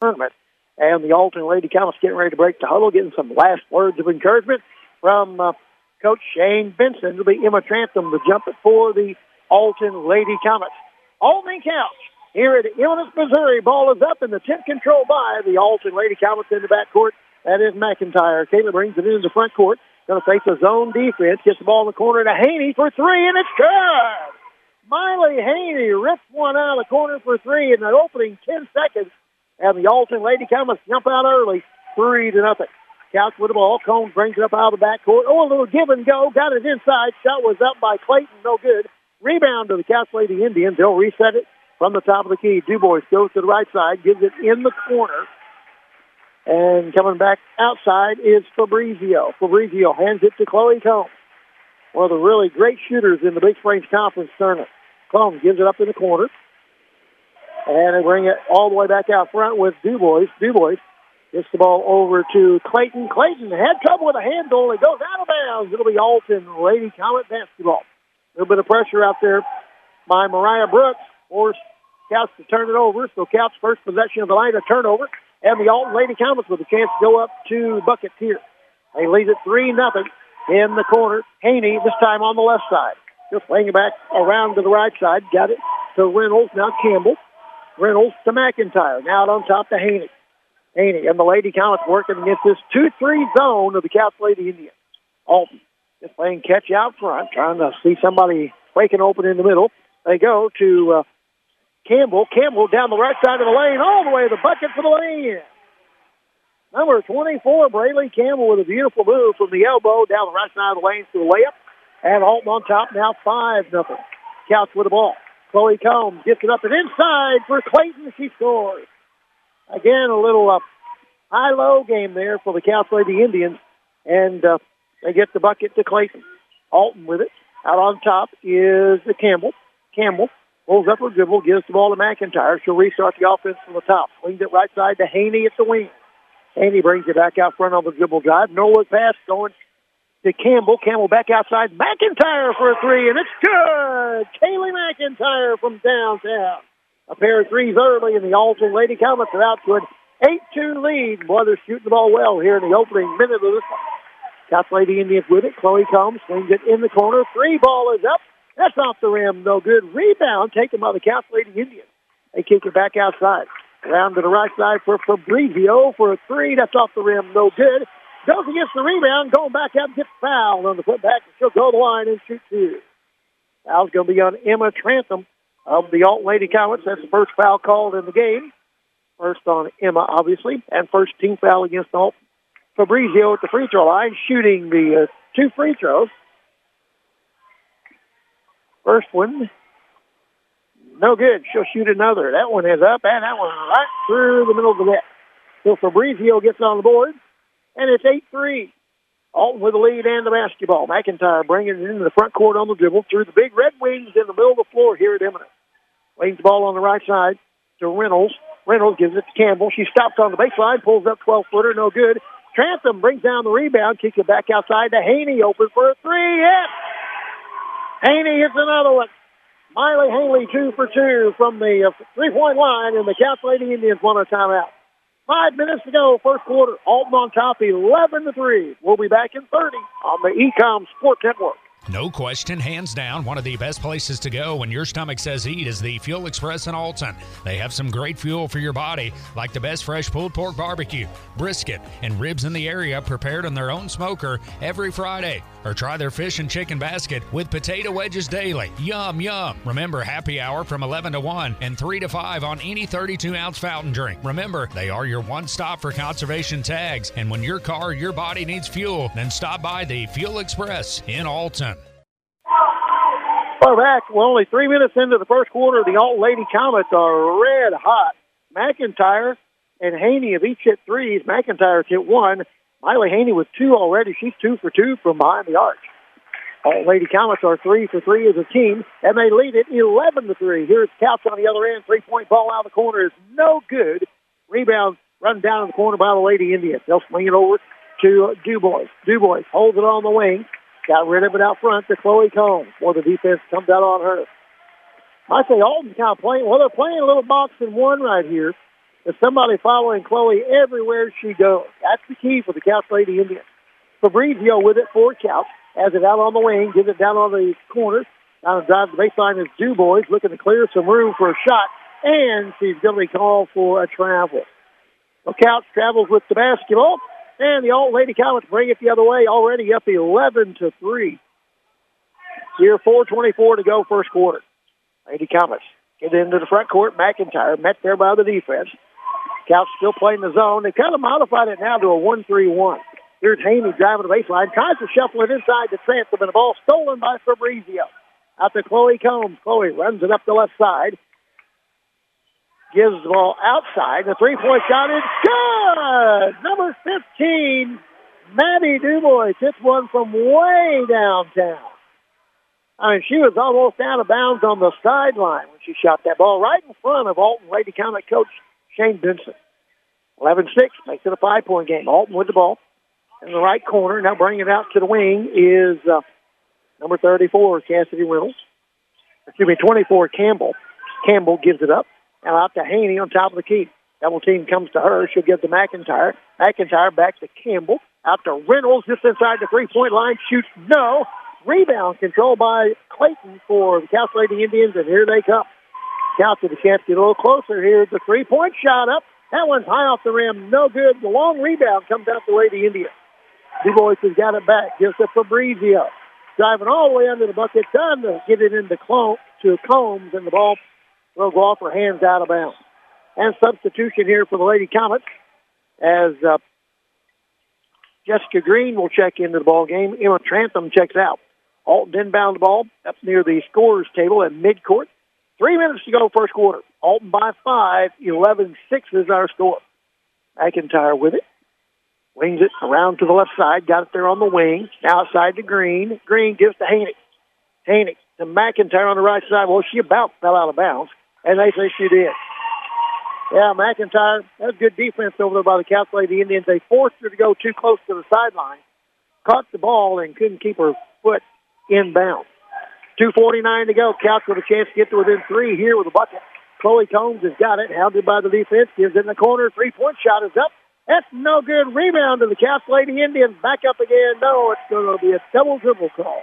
tournament. And the Alton Lady Comets getting ready to break the huddle, getting some last words of encouragement from Coach Shane Benson. It'll be Emma Trantham to jump it for the Alton Lady Comets. Alton counts here at Eminence, Missouri. Ball is up in the tip control by the Alton Lady Comets in the backcourt. That is McIntyre. Kayla brings it into the front court. Going to face a zone defense. Gets the ball in the corner to Haney for three, and it's good. Miley Haney rips one out of the corner for three in the opening 10 seconds. And the Alton Lady Comets jump out early, 3-0. Couch with the ball. Combs brings it up out of the backcourt. Oh, a little give and go. Got it inside. Shot was up by Clayton. No good. Rebound to the Couch Lady Indians. They'll reset it from the top of the key. DuBois goes to the right side. Gives it in the corner. And coming back outside is Fabrizio. Fabrizio hands it to Chloe Combs. One of the really great shooters in the Big Springs Conference tournament. Combs gives it up in the corner. And they bring it all the way back out front with DuBois. DuBois gets the ball over to Clayton. Clayton had trouble with a handle. It goes out of bounds. It'll be Alton Lady Comet basketball. A little bit of pressure out there by Mariah Brooks. Forced Couch to turn it over. So Couch first possession of the night, a turnover. And the Alton Lady Comets with a chance to go up 2 buckets here. They lead it 3-0 in the corner. Haney this time on the left side. Just laying it back around to the right side. Got it to Reynolds. Now Campbell. Reynolds to McIntyre. Now out on top to Haney. Haney and the Lady Comets working against this 2-3 zone of the Couch Lady Indians. Alton just playing catch out front, trying to see somebody breaking open in the middle. They go to Campbell. Campbell down the right side of the lane, all the way to the bucket for the lane. Number 24, Braylee Campbell with a beautiful move from the elbow down the right side of the lane to the layup. And Alton on top now 5-0. Couch with the ball. Chloe Combs gets it up and inside for Clayton. She scores. Again, a little high-low game there for the Couch Lady Indians. And they get the bucket to Clayton. Alton with it. Out on top is the Campbell. Campbell pulls up her dribble, gives the ball to McIntyre. She'll restart the offense from the top. Swings it right side to Haney at the wing. Haney brings it back out front on the dribble drive. No look pass going to Campbell. Campbell back outside. McIntyre for a three, and it's good. Kaylee McIntyre from downtown. A pair of threes early, and the Alton Lady Comets are out to an 8-2 lead. Boy, they're shooting the ball well here in the opening minute of this one. Couch Lady Indians with it. Chloe Combs swings it in the corner. Three ball is up. That's off the rim. No good. Rebound taken by the Couch Lady Indians. They kick it back outside. Round to the right side for Fabrizio for a three. That's off the rim. No good. Goes against the rebound. Going back out and gets fouled on the putback. She'll go to the line and shoot two. Foul's going to be on Emma Trantham of the Alton Lady Comets. That's the first foul called in the game. First on Emma, obviously, and first team foul against Alton. Fabrizio at the free throw line, shooting the 2 free throws. First one, no good. She'll shoot another. That one is up, and that one right through the middle of the net. So Fabrizio gets on the board, and it's 8-3. Alton with the lead and the basketball. McIntyre bringing it into the front court on the dribble through the big Red Wings in the middle of the floor here at Eminence. Lays the ball on the right side to Reynolds. Reynolds gives it to Campbell. She stops on the baseline, pulls up 12-footer, no good. Trantham brings down the rebound, kicks it back outside to Haney, open for a three. Yes! Haney hits another one. Miley Haley 2 for 2 from the 3-point line, and the Couch Lady Indians want a timeout. 5 minutes to go, first quarter. Alton on top, 11-3. We'll be back in 30 on the Ecom Sports Network. No question, hands down, one of the best places to go when your stomach says eat is the Fuel Express in Alton. They have some great fuel for your body, like the best fresh pulled pork barbecue, brisket, and ribs in the area prepared on their own smoker every Friday. Or try their fish and chicken basket with potato wedges daily. Yum, yum. Remember, happy hour from 11 to 1 and 3 to 5 on any 32-ounce fountain drink. Remember, they are your one-stop for conservation tags. And when your car or your body needs fuel, then stop by the Fuel Express in Alton. We're back. We're only 3 minutes into the first quarter. The Alton Lady Comets are red hot. McIntyre and Haney have each hit threes. McIntyre's hit one. Miley Haney with 2 already. She's 2 for 2 from behind the arc. Alton Lady Comets are 3 for 3 as a team, and they lead it 11-3. Here's Couch on the other end. 3-point ball out of the corner is no good. Rebound run down in the corner by the Lady Indians. They'll swing it over to DuBois. DuBois holds it on the wing. Got rid of it out front to Chloe Combs. Well, the defense comes out on her. I say Alton's kind of playing. Well, they're playing a little box and one right here. There's somebody following Chloe everywhere she goes. That's the key for the Couch Lady Indians. Fabrizio with it for Couch. Has it out on the wing, gives it down on the corner. Down the drive to the baseline is DuBois looking to clear some room for a shot, and she's going to be called for a travel. So Couch travels with the basketball, and the Alton Lady Comets bring it the other way, already up 11-3. Here, 4:24 to go, first quarter. Lady Comets get into the front court. McIntyre met there by the defense. Couch still playing the zone. They kind of modified it now to a 1-3-1. Here's Haney driving the baseline, tries to shuffle it inside the transom, and the ball stolen by Fabrizio. Out to Chloe Combs. Chloe runs it up the left side. Gives the ball outside. The three-point shot is good! Number 15, Maddie DuBois hits one from way downtown. I mean, she was almost out of bounds on the sideline when she shot that ball right in front of Alton Lady Comet coach Shane Benson. 11-6 makes it a 5-point game. Alton with the ball in the right corner. Now bringing it out to the wing is number 34, Cassidy Reynolds. 24, Campbell. Campbell gives it up. Now out to Haney on top of the key. Double team comes to her. She'll give to McIntyre. McIntyre back to Campbell. Out to Reynolds just inside the three-point line. Shoots no. Rebound controlled by Clayton for the Couch Lady Indians, and here they come. Couch with the chance to get a little closer here. The three-point shot up. That one's high off the rim. No good. The long rebound comes out to Lady Indians. DuBois has got it back. Gives to Fabrizio. Driving all the way under the bucket. Trying to get it into Combs, and the ball will go off her hands out of bounds. And substitution here for the Lady Comets as Jessica Green will check into the ball game. Emma Trantham checks out. Alton inbound the ball up near the scorer's table at midcourt. 3 minutes to go, first quarter. Alton by 5, 11-6 is our score. McIntyre with it. Wings it around to the left side. Got it there on the wing. Outside to Green. Green gives to Haney. Haney to McIntyre on the right side. Well, she about fell out of bounds, and they say she did. Yeah, McIntyre, that's good defense over there by the Couch Lady Indians. They forced her to go too close to the sideline. Caught the ball and couldn't keep her foot inbound. 2:49 to go. Couch with a chance to get to within 3 here with a bucket. Chloe Combs has got it. Hounded by the defense. Gives it in the corner. Three-point shot is up. That's no good. Rebound to the Couch Lady Indians. Back up again. No, it's going to be a double dribble call.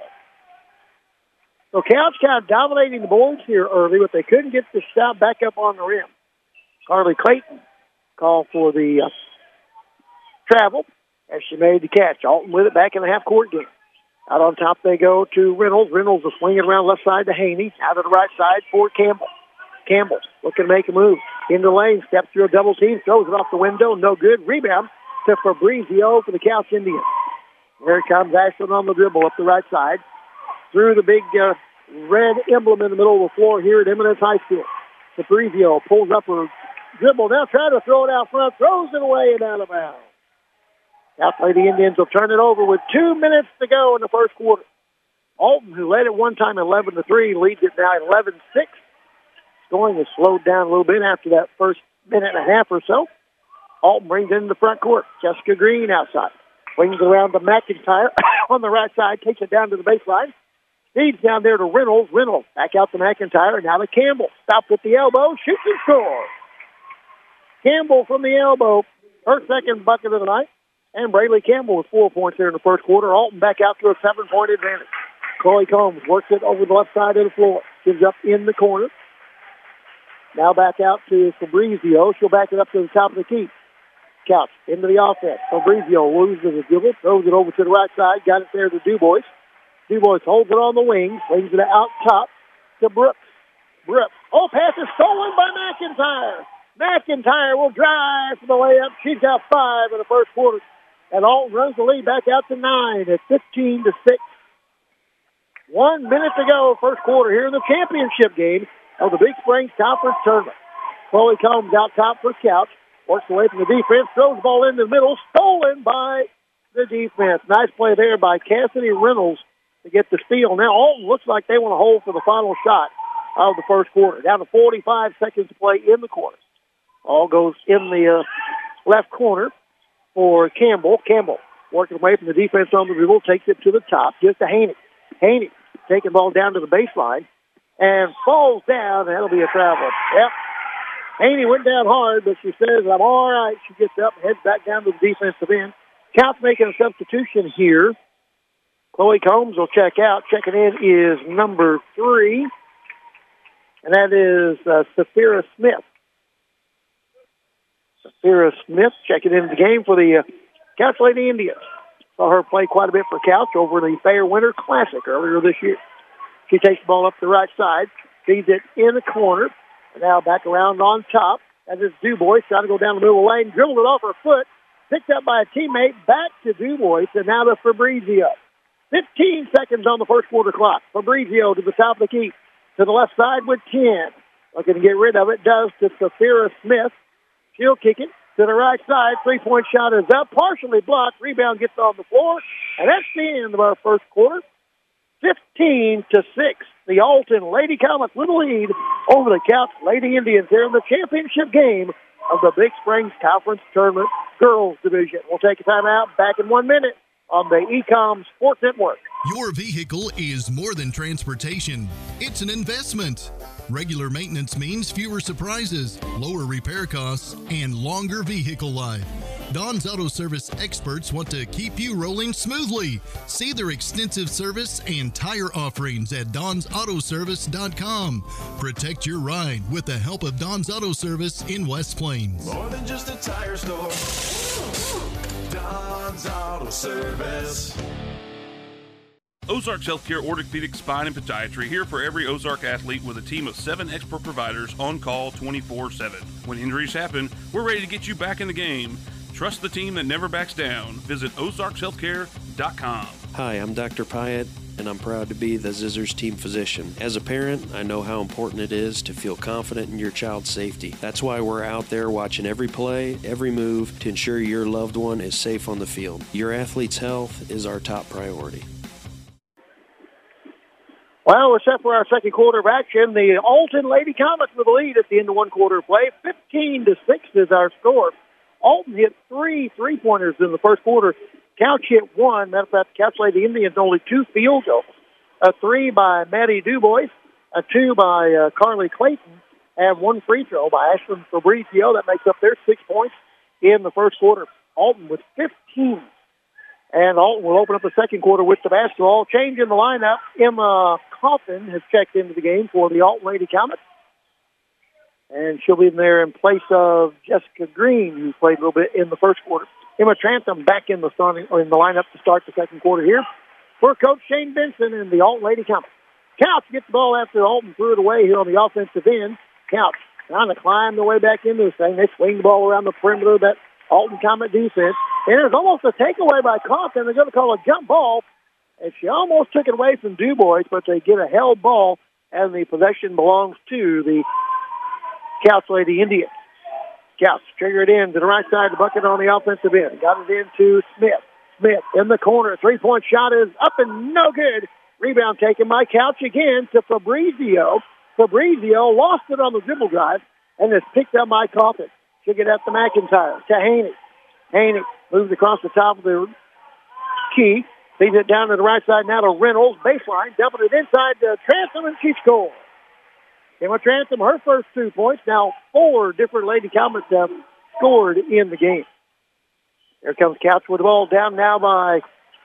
So Couch kind of dominating the boards here early, but they couldn't get the shot back up on the rim. Carly Clayton called for the travel as she made the catch. Alton with it back in the half-court game. Out on top they go to Reynolds. Reynolds will swing it around left side to Haney. Out of the right side for Campbell. Campbell looking to make a move. In the lane, steps through a double team, throws it off the window. No good. Rebound to Fabrizio for the Couch Indians. Here comes Ashland on the dribble up the right side. Through the big red emblem in the middle of the floor here at Eminence High School. Fabrizio pulls up her dribble. Now trying to throw it out front. Throws it away and out of bounds. Couch Lady Indians will turn it over with 2 minutes to go in the first quarter. Alton, who led it one time 11-3, leads it now 11-6. Scoring has slowed down a little bit after that first minute and a half or so. Alton brings it into the front court. Jessica Green outside. Swings it around to McIntyre on the right side. Takes it down to the baseline. Feeds down there to Reynolds. Reynolds back out to McIntyre. Now to Campbell. Stopped at the elbow. Shoots and scores. Campbell from the elbow. Her second bucket of the night. And Braylee Campbell with 4 points there in the first quarter. Alton back out to a 7-point advantage. Chloe Combs works it over the left side of the floor. Gives up in the corner. Now back out to Fabrizio. She'll back it up to the top of the key. Couch into the offense. Fabrizio loses the dribble. Throws it over to the right side. Got it there to DuBois. DuBois holds it on the wing. Swings it out top to Brooks. Brooks. Oh, pass is stolen by McIntyre. McIntyre will drive for the layup. She's got 5 in the first quarter. And Alton runs the lead back out to 9 at 15-6. 1 minute to go, first quarter here in the championship game of the Big Springs Conference Tournament. Chloe Combs out top for Couch. Works away from the defense. Throws the ball in the middle. Stolen by the defense. Nice play there by Cassidy Reynolds to get the steal. Now Alton looks like they want to hold for the final shot of the first quarter. Down to 45 seconds to play in the quarter. All goes in the left corner for Campbell. Campbell working away from the defense on the dribble. Takes it to the top. Just to Haney. Haney taking the ball down to the baseline. And falls down. That'll be a travel. Yep. Haney went down hard, but she says, I'm all right. She gets up and heads back down to the defensive end. Count's making a substitution here. Chloe Combs will check out. Checking in is number 3, and that is Saphira Smith. Saphira Smith checking into the game for the Couch Lady Indians. Saw her play quite a bit for Couch over the Fair Winter Classic earlier this year. She takes the ball up the right side, feeds it in the corner, and now back around on top. That is Dubois trying to go down the middle of the lane, dribbled it off her foot, picked up by a teammate, back to Dubois, and now to Fabrizio. 15 seconds on the first quarter clock. Fabrizio to the top of the key, to the left side with 10. Looking to get rid of it, does to Saphira Smith. She'll kick it to the right side. Three-point shot is up, partially blocked. Rebound gets on the floor, and that's the end of our first quarter. 15-6. The Alton Lady Comets with a lead over the Couch Lady Indians here in the championship game of the Big Springs Conference Tournament Girls Division. We'll take a timeout. Back in 1 minute on the Ecom Sports Network. Your vehicle is more than transportation. It's an investment. Regular maintenance means fewer surprises, lower repair costs, and longer vehicle life. Don's Auto Service experts want to keep you rolling smoothly. See their extensive service and tire offerings at donsautoservice.com. Protect your ride with the help of Don's Auto Service in West Plains. More than just a tire store. Don's Auto Service. Ozarks Healthcare Orthopedic Spine and Podiatry, here for every Ozark athlete with a team of 7 expert providers on call 24/7. When injuries happen, we're ready to get you back in the game. Trust the team that never backs down. Visit ozarkshealthcare.com. Hi, I'm Dr. Pyatt, and I'm proud to be the Zizzers team physician. As a parent, I know how important it is to feel confident in your child's safety. That's why we're out there watching every play, every move to ensure your loved one is safe on the field. Your athlete's health is our top priority. Well, we're set for our second quarter of action. The Alton Lady Comets with a lead at the end of one quarter of play. 15-6 is our score. Alton hit 3 3-pointers in the first quarter. Couch hit 1. Matter of fact, Couch Lady Indians only 2 field goals. A 3 by Maddie Dubois, a 2 by Carly Clayton, and 1 free throw by Ashlyn Fabrizio. That makes up their 6 points in the first quarter. Alton with 15. And Alton will open up the second quarter with the basketball. Change in the lineup. Emma Coffin has checked into the game for the Alton Lady Comets. And she'll be in there in place of Jessica Green, who played a little bit in the first quarter. Emma Trantham back in the lineup to start the second quarter here for Coach Shane Benson and the Alton Lady Comets. Couch gets the ball after Alton threw it away here on the offensive end. Couch trying to climb the way back into this thing. They swing the ball around the perimeter of that Alton Comet defense. And there's almost a takeaway by Compton. They're going to call a jump ball. And she almost took it away from Dubois, but they get a held ball, and the possession belongs to the Couch Lady Indians. Couch triggered in to the right side of the bucket on the offensive end. Got it into Smith. Smith in the corner. Three-point shot is up and no good. Rebound taken by Couch again to Fabrizio. Fabrizio lost it on the dribble drive, and it's picked up by Coffin. She'll get up to McIntyre, to Haney. Haney moves across the top of the key. Feeds it down to the right side now to Reynolds. Baseline, dumping it inside to Trantham, and she scores. Emma Trantham, her first 2 points. Now 4 different Lady Comets have scored in the game. There comes Couch with the ball down now by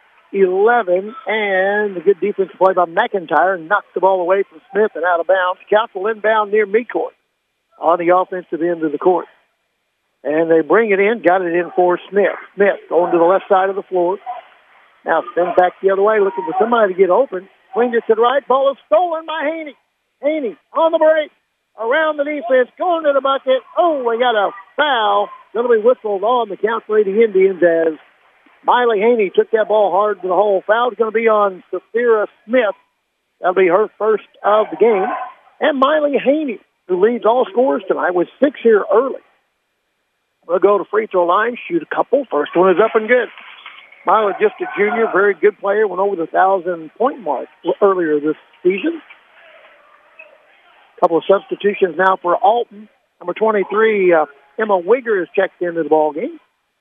11. And a good defensive play by McIntyre. Knocks the ball away from Smith and out of bounds. Couch will inbound near midcourt on the offensive end of the court. And they bring it in. Got it in for Smith. Smith going to the left side of the floor. Now spins back the other way, looking for somebody to get open. Swings it to the right. Ball is stolen by Haney. Haney on the break. Around the defense. Going to the bucket. Oh, we got a foul. Going to be whistled on the Couch Lady Indians as Miley Haney took that ball hard to the hole. Foul's going to be on Saphira Smith. That'll be her first of the game. And Miley Haney, who leads all scorers tonight, with 6 here early. We'll go to free throw line, shoot a couple. First one is up and good. Miley, just a junior, very good player, went over the 1,000-point mark earlier this season. Couple of substitutions now for Alton. Number 23, Emma Wigger has checked into the ball game.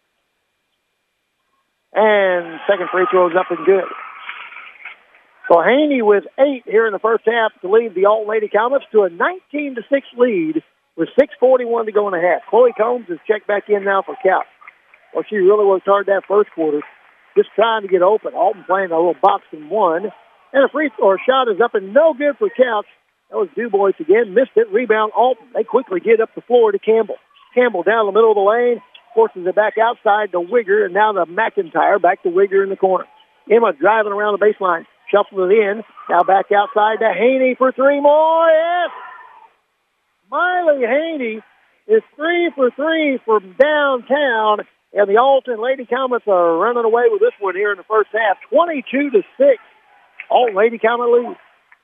And second free throw is up and good. So Haney with 8 here in the first half to lead the Alton Lady Comets to a 19-6 lead with 6:41 to go in the half. Chloe Combs is checked back in now for Couch. Well, she really worked hard that first quarter, just trying to get open. Alton playing a little box and one. And a free throw shot is up and no good for Couch. That was DuBois again. Missed it. Rebound Alton. They quickly get up the floor to Campbell. Campbell down the middle of the lane. Forces it back outside to Wigger. And now to McIntyre. Back to Wigger in the corner. Emma driving around the baseline. Shuffles it in. Now back outside to Haney for three more. Yes! Miley Haney is 3 for 3 from downtown. And the Alton Lady Comets are running away with this one here in the first half. 22-6. Alton Lady Comet lead.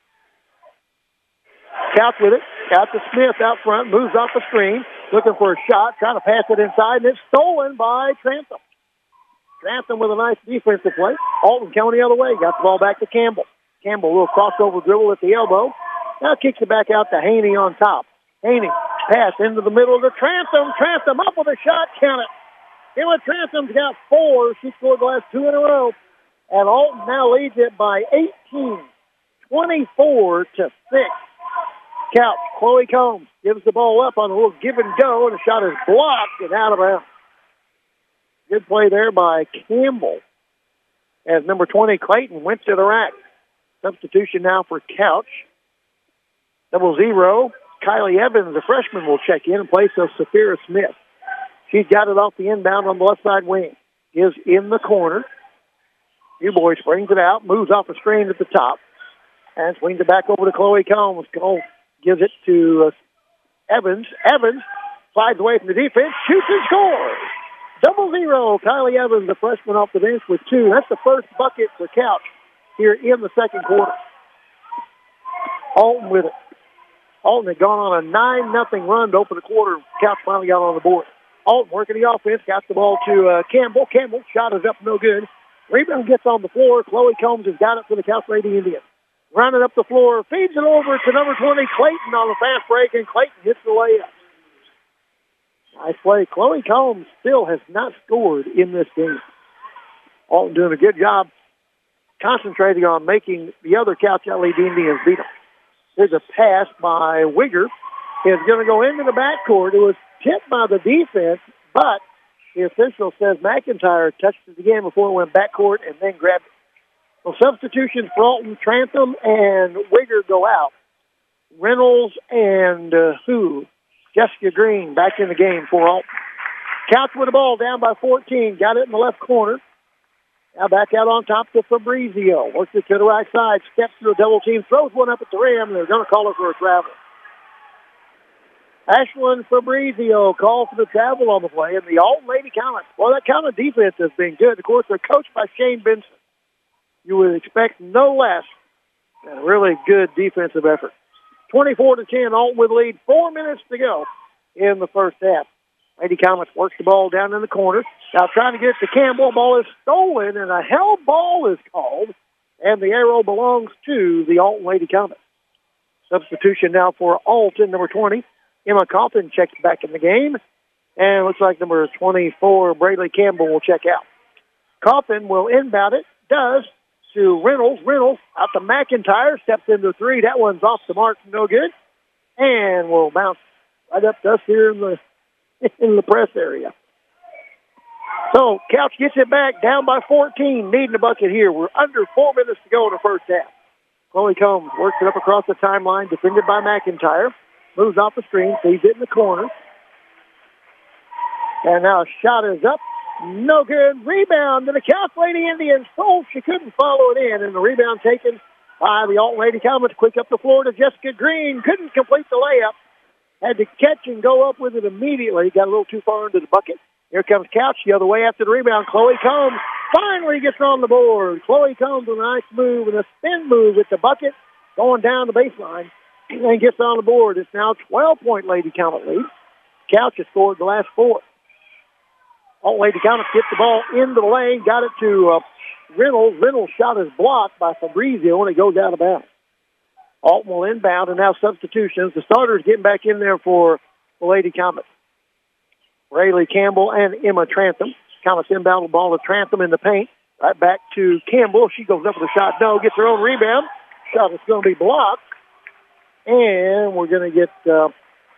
Couch with it. Out to Smith out front. Moves off the screen. Looking for a shot. Trying to pass it inside. And it's stolen by Trantham. Trantham with a nice defensive play. Alton coming the other way. Got the ball back to Campbell. Campbell will crossover dribble at the elbow. Now kicks it back out to Haney on top. Haney pass into the middle of the Trantham. Trantham up with a shot. Count it. Emma Trantham's got 4. She scored the last 2 in a row. And Alton now leads it by 18. 24-6. Couch. Chloe Combs gives the ball up on a little give and go, and the shot is blocked and out of bounds. Good play there by Campbell. As number 20, Clayton, went to the rack. Substitution now for Couch. 0. Kylie Evans, the freshman, will check in place of Saphira Smith. She's got it off the inbound on the left side wing. Is in the corner. DuBois brings it out, moves off the screen at the top, and swings it back over to Chloe Combs. Combs gives it to Evans. Evans slides away from the defense, shoots and scores. 0. Kylie Evans, the freshman, off the bench with 2. That's the first bucket for Couch here in the second quarter. Alton with it. Alton had gone on a 9-0 run to open the quarter. Couch finally got on the board. Alton working the offense, got the ball to Campbell. Campbell shot is up, no good. Rebound gets on the floor. Chloe Combs has got it for the Couch Lady Indians. Running up the floor, feeds it over to number 20, Clayton, on the fast break, and Clayton hits the layup. Nice play. Chloe Combs still has not scored in this game. Alton doing a good job concentrating on making the other Couch Lady Indians beat them. There's a pass by Wigger. It's going to go into the backcourt. It was tipped by the defense, but the official says McIntyre touched it again before it went backcourt and then grabbed it. So substitutions for Alton, Trantham, and Wigger go out. Reynolds and Jessica Green back in the game for Alton. Couch with the ball down by 14. Got it in the left corner. Now back out on top to Fabrizio. Works it to the right side. Steps through a double team. Throws one up at the rim. They're going to call her for a travel. Ashlyn Fabrizio called for the travel on the play. And the Alton Lady Comets. Well, that Comet defense has been good. Of course, they're coached by Shane Benson. You would expect no less than a really good defensive effort. 24-10, Alton with the lead. 4 minutes to go in the first half. Lady Comets works the ball down in the corner. Now trying to get it to Campbell. Ball is stolen, and a held ball is called. And the arrow belongs to the Alton Lady Comets. Substitution now for Alton, number 20. Emma Coffin checks back in the game. And it looks like number 24, Braylee Campbell, will check out. Coffin will inbound it. Does to Reynolds. Reynolds out to McIntyre. Steps into 3. That one's off the mark. No good. And will bounce right up to us here in the press area. So Couch gets it back down by 14, needing a bucket here. We're under 4 minutes to go in the first half. Chloe Combs works it up across the timeline, defended by McIntyre. Moves off the screen, sees it in the corner. And now a shot is up. No good. Rebound to the Couch Lady Indians. Oh, she couldn't follow it in. And the rebound taken by the Alton Lady Comets. Quick up the floor to Jessica Green. Couldn't complete the layup. Had to catch and go up with it immediately. Got a little too far into the bucket. Here comes Couch the other way after the rebound. Chloe Combs finally gets on the board. Chloe Combs with a nice move and a spin move at the bucket, going down the baseline, and gets on the board. It's now 12-point Lady Comet lead. Couch has scored the last 4. Alton Lady Comets get the ball into the lane, got it to Reynolds. Reynolds' shot is blocked by Fabrizio, and it goes out of bounds. Alton will inbound, and now substitutions. The starters getting back in there for the Lady Comets. Braylee Campbell and Emma Trantham. Comets inbound the ball to Trantham in the paint. Right back to Campbell. She goes up with a shot. No, gets her own rebound. Shot is going to be blocked. And we're going to get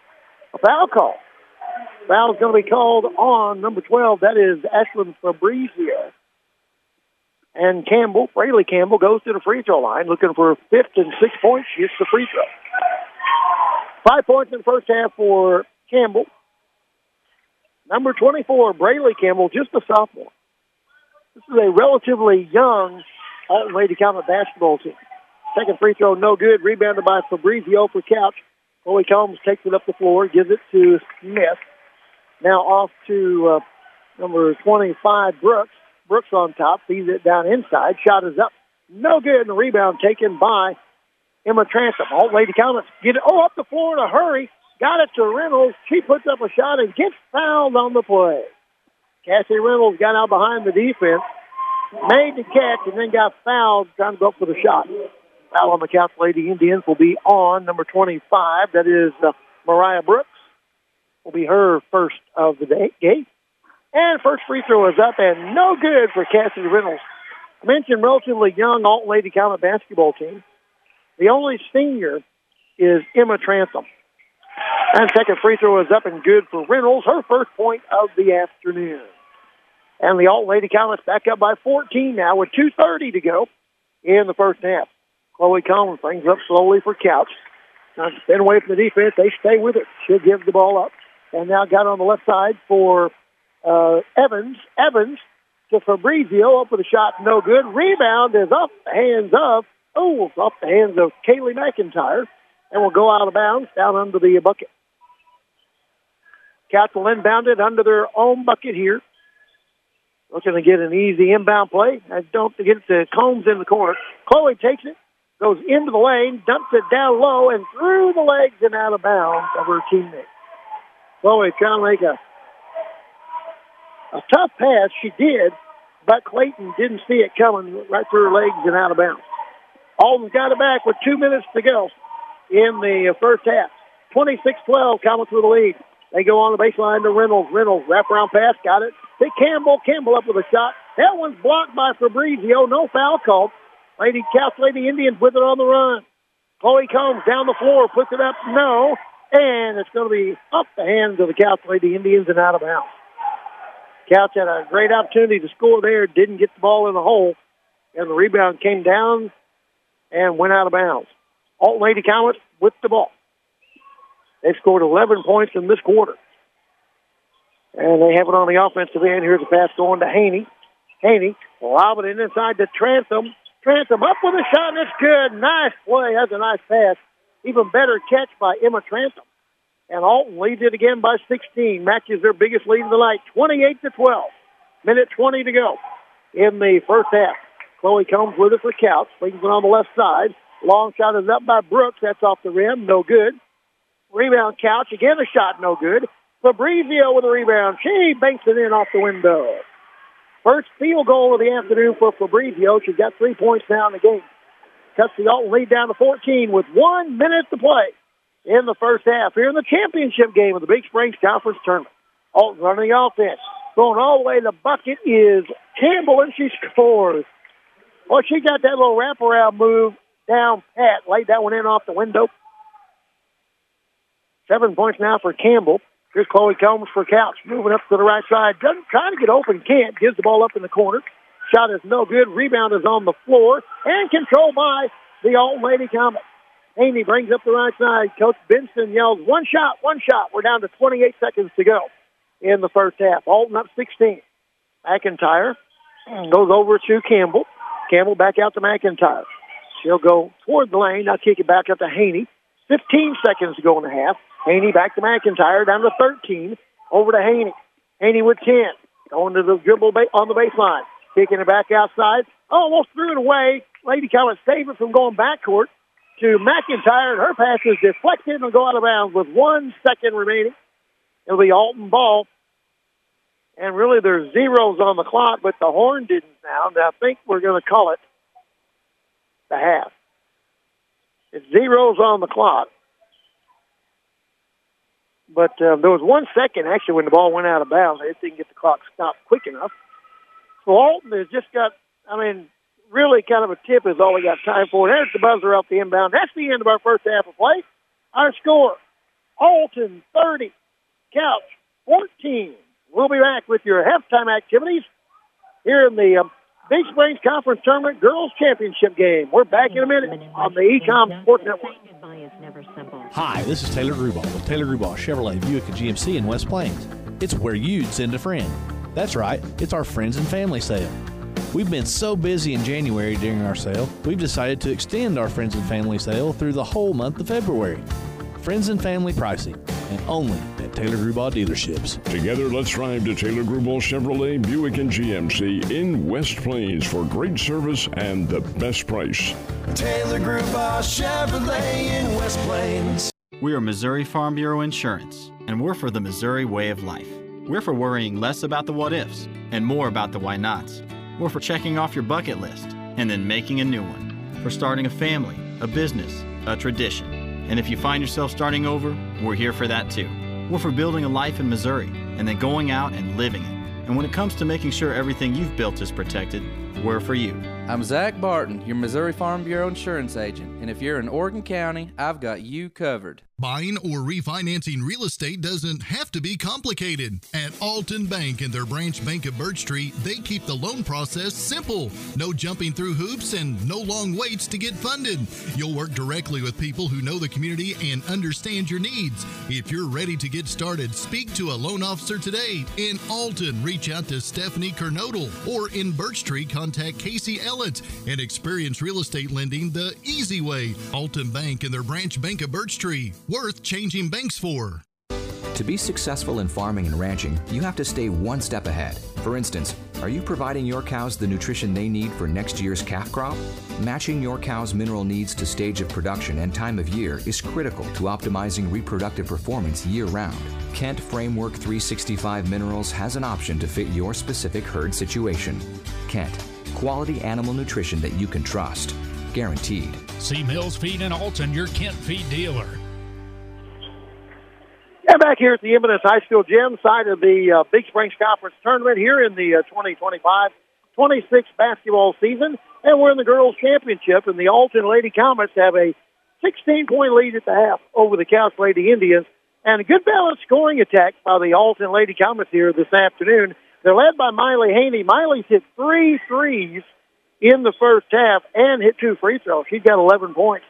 a foul call. Foul is going to be called on number 12. That is Ashlyn Fabrizio. And Braylee Campbell, goes to the free throw line looking for 5th and 6 points. She hits the free throw. 5 points in the first half for Campbell. Number 24, Braylee Campbell, just a sophomore. This is a relatively young Alton Lady Comet basketball team. Second free throw, no good. Rebounded by Fabrizio for Couch. Chloe Combs takes it up the floor, gives it to Smith. Now off to number 25, Brooks. Brooks on top, feeds it down inside. Shot is up. No good. And the rebound taken by Emma Transom. Alton Lady Comets get it up the floor in a hurry. Got it to Reynolds. She puts up a shot and gets fouled on the play. Cassie Reynolds got out behind the defense, made the catch, and then got fouled trying to go up for the shot. Foul on the Couch Lady Indians will be on number 25. That is Mariah Brooks. Will be her first of the day. And first free throw is up and no good for Cassie Reynolds. I mentioned relatively young Alton Lady Comet basketball team. The only senior is Emma Transom. And second free throw is up and good for Reynolds, her first point of the afternoon. And the Alton Lady Comets back up by 14 now with 2:30 to go in the first half. Chloe Combs brings up slowly for Couch. Trying to spin away from the defense. They stay with it. She'll give the ball up. And now got on the left side for Evans. Evans to Fabrizio. Up with a shot. No good. Rebound is off the hands of Kaylee McIntyre. And will go out of bounds down under the bucket. Couch will inbound it under their own bucket here. Looking to get an easy inbound play. Don't get it to Combs in the corner. Chloe takes it, goes into the lane, dumps it down low, and through the legs and out of bounds of her teammate. Chloe trying to make a tough pass. She did, but Clayton didn't see it coming right through her legs and out of bounds. Alton's got it back with 2 minutes to go in the first half. 26-12, Comets with the lead. They go on the baseline to Reynolds. Reynolds, wraparound pass, got it. To Campbell. Campbell up with a shot. That one's blocked by Fabrizio. No foul called. Couch Lady Indians with it on the run. Chloe Combs down the floor, puts it up. No. And it's going to be off the hands of the Couch Lady Indians and out of bounds. Couch had a great opportunity to score there. Didn't get the ball in the hole. And the rebound came down and went out of bounds. Alton Lady Comets with the ball. They've scored 11 points in this quarter. And they have it on the offensive end. Here's a pass going to Haney. Haney lobbing it inside to Transom. Transom up with a shot, and it's good. Nice play. That's a nice pass. Even better catch by Emma Transom. And Alton leads it again by 16. Matches their biggest lead of the night, 28-12. Minute 20 to go in the first half. Chloe Combs with it for Couch. Swings it on the left side. Long shot is up by Brooks. That's off the rim. No good. Rebound Couch. Again, a shot. No good. Fabrizio with a rebound. She banks it in off the window. First field goal of the afternoon for Fabrizio. She's got 3 points now in the game. Cuts the Alton lead down to 14 with 1 minute to play in the first half here in the championship game of the Big Springs Conference Tournament. Alton running the offense. Going all the way to the bucket is Campbell, and she scores. Well, she got that little wraparound move down pat. Laid that one in off the window. 7 points now for Campbell. Here's Chloe Combs for Couch. Moving up to the right side. Doesn't try to get open. Can't. Gives the ball up in the corner. Shot is no good. Rebound is on the floor. And controlled by the Alton Lady Comets. Haney brings up the right side. Coach Benson yells, one shot, one shot. We're down to 28 seconds to go in the first half. Alton up 16. McIntyre goes over to Campbell. Campbell back out to McIntyre. She'll go toward the lane. Now kick it back up to Haney. 15 seconds to go in the half. Haney back to McIntyre, down to 13. Over to Haney. Haney with 10. Going to the dribble on the baseline. Kicking it back outside. Almost threw it away. Lady Comets saved it from going backcourt to McIntyre, and her pass is deflected and will go out of bounds with 1 second remaining. It'll be Alton ball. And really there's zeros on the clock, but the horn didn't sound. I think we're going to call it the half. It's zeros on the clock. But there was 1 second, actually, when the ball went out of bounds. They didn't get the clock stopped quick enough. So Alton has just got, really kind of a tip is all we got time for. There's the buzzer off the inbound. That's the end of our first half of play. Our score, Alton 30, Couch 14. We'll be back with your halftime activities here in the Big Springs Conference Tournament Girls Championship game. We're back in a minute on the Ecom Sports Network. Hi, this is Taylor Grubauer with Taylor Grubauer Chevrolet Buick and GMC in West Plains. It's where you'd send a friend. That's right, it's our friends and family sale. We've been so busy in January during our sale, we've decided to extend our friends and family sale through the whole month of February. Friends and family pricing, and only at Taylor Grubauer dealerships. Together, let's drive to Taylor Grubauer Chevrolet, Buick, and GMC in West Plains for great service and the best price. Taylor Grubauer Chevrolet in West Plains. We are Missouri Farm Bureau Insurance, and we're for the Missouri way of life. We're for worrying less about the what-ifs and more about the why-nots. We're for checking off your bucket list and then making a new one. For starting a family, a business, a tradition. And if you find yourself starting over, we're here for that too. We're for building a life in Missouri and then going out and living it. And when it comes to making sure everything you've built is protected, we're for you. I'm Zach Barton, your Missouri Farm Bureau insurance agent. And if you're in Oregon County, I've got you covered. Buying or refinancing real estate doesn't have to be complicated. At Alton Bank and their branch bank of Birch Street, they keep the loan process simple. No jumping through hoops and no long waits to get funded. You'll work directly with people who know the community and understand your needs. If you're ready to get started, speak to a loan officer today. In Alton, reach out to Stephanie Kernodle, or in Birch Street, contact Casey Ellett and experience real estate lending the easy way. Alton Bank and their branch bank of Birch Tree. Worth changing banks for. To be successful in farming and ranching, you have to stay one step ahead. For instance, are you providing your cows the nutrition they need for next year's calf crop? Matching your cow's mineral needs to stage of production and time of year is critical to optimizing reproductive performance year-round. Kent Framework 365 Minerals has an option to fit your specific herd situation. Kent, quality animal nutrition that you can trust. Guaranteed. See Mills Feed in Alton, your Kent Feed dealer. And back here at the Eminence High School gym side of the Big Springs Conference Tournament here in the 2025-26 basketball season. And we're in the girls' championship, and the Alton Lady Comets have a 16-point lead at the half over the Couch Lady Indians. And a good balanced scoring attack by the Alton Lady Comets here this afternoon. They're led by Miley Haney. Miley's hit 3 threes in the first half and hit 2 free throws. She's got 11 points.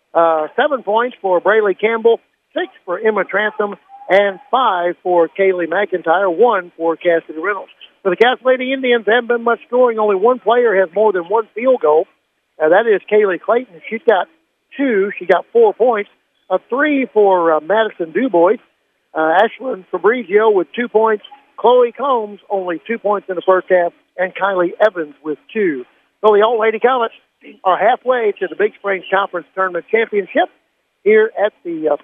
7 points for Braylee Campbell, 6 for Emma Trantham, and 5 for Kaylee McIntyre, 1 for Cassidy Reynolds. For the Couch Lady Indians, there haven't been much scoring. Only one player has more than one field goal. That is Kaylee Clayton. She's got 2. She got 4 points. A 3 for Madison Dubois. Ashlyn Fabrizio with 2 points. Chloe Combs, only 2 points in the first half. And Kylie Evans with 2. So the Alton Lady Comets are halfway to the Big Springs Conference Tournament Championship here at the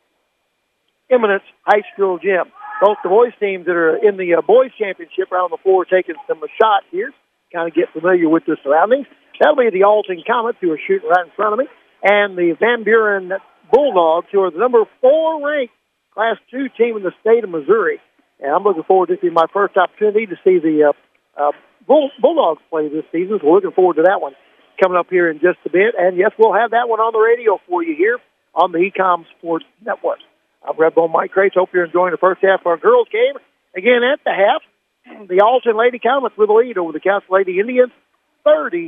Eminence High School gym. Both the boys teams that are in the boys championship are on the floor taking some shots here, kind of get familiar with the surroundings. That'll be the Alton Comets, who are shooting right in front of me, and the Van Buren Bulldogs, who are the number 4 ranked Class 2 team in the state of Missouri. And I'm looking forward to this being my first opportunity to see the Bulldogs play this season, so we're looking forward to that one coming up here in just a bit. And, yes, we'll have that one on the radio for you here on the Ecom Sports Network. I'm Redbone Mike Crates. Hope you're enjoying the first half of our girls' game. Again, at the half, the Alton Lady Comets with a lead over the Couch Lady Indians, 30-14.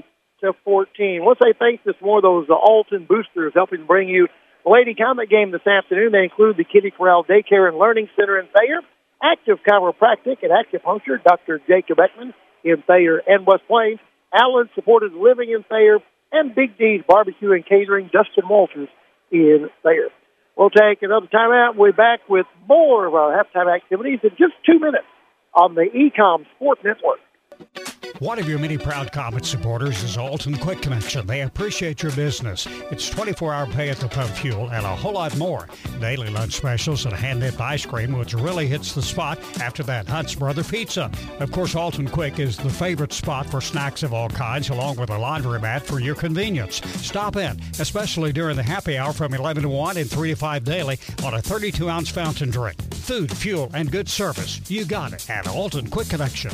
Let's say thanks to some more of those Alton boosters helping bring you the Lady Comet game this afternoon. They include the Kitty Corral Daycare and Learning Center in Thayer, Active Chiropractic and Acupuncture, Dr. Jacob Ekman in Thayer and West Plains, Allen Supported Living in Thayer, and Big D's Barbecue and Catering, Dustin Walters in Thayer. We'll take another time out. We'll be back with more of our halftime activities in just 2 minutes on the Ecom Sports Network. One of your many proud Comet supporters is Alton Quick Connection. They appreciate your business. It's 24-hour pay at the pump fuel and a whole lot more. Daily lunch specials and hand-dipped ice cream, which really hits the spot after that Hunt's Brother Pizza. Of course, Alton Quick is the favorite spot for snacks of all kinds, along with a laundromat for your convenience. Stop in, especially during the happy hour from 11 to 1 and 3 to 5 daily on a 32-ounce fountain drink. Food, fuel, and good service. You got it at Alton Quick Connection.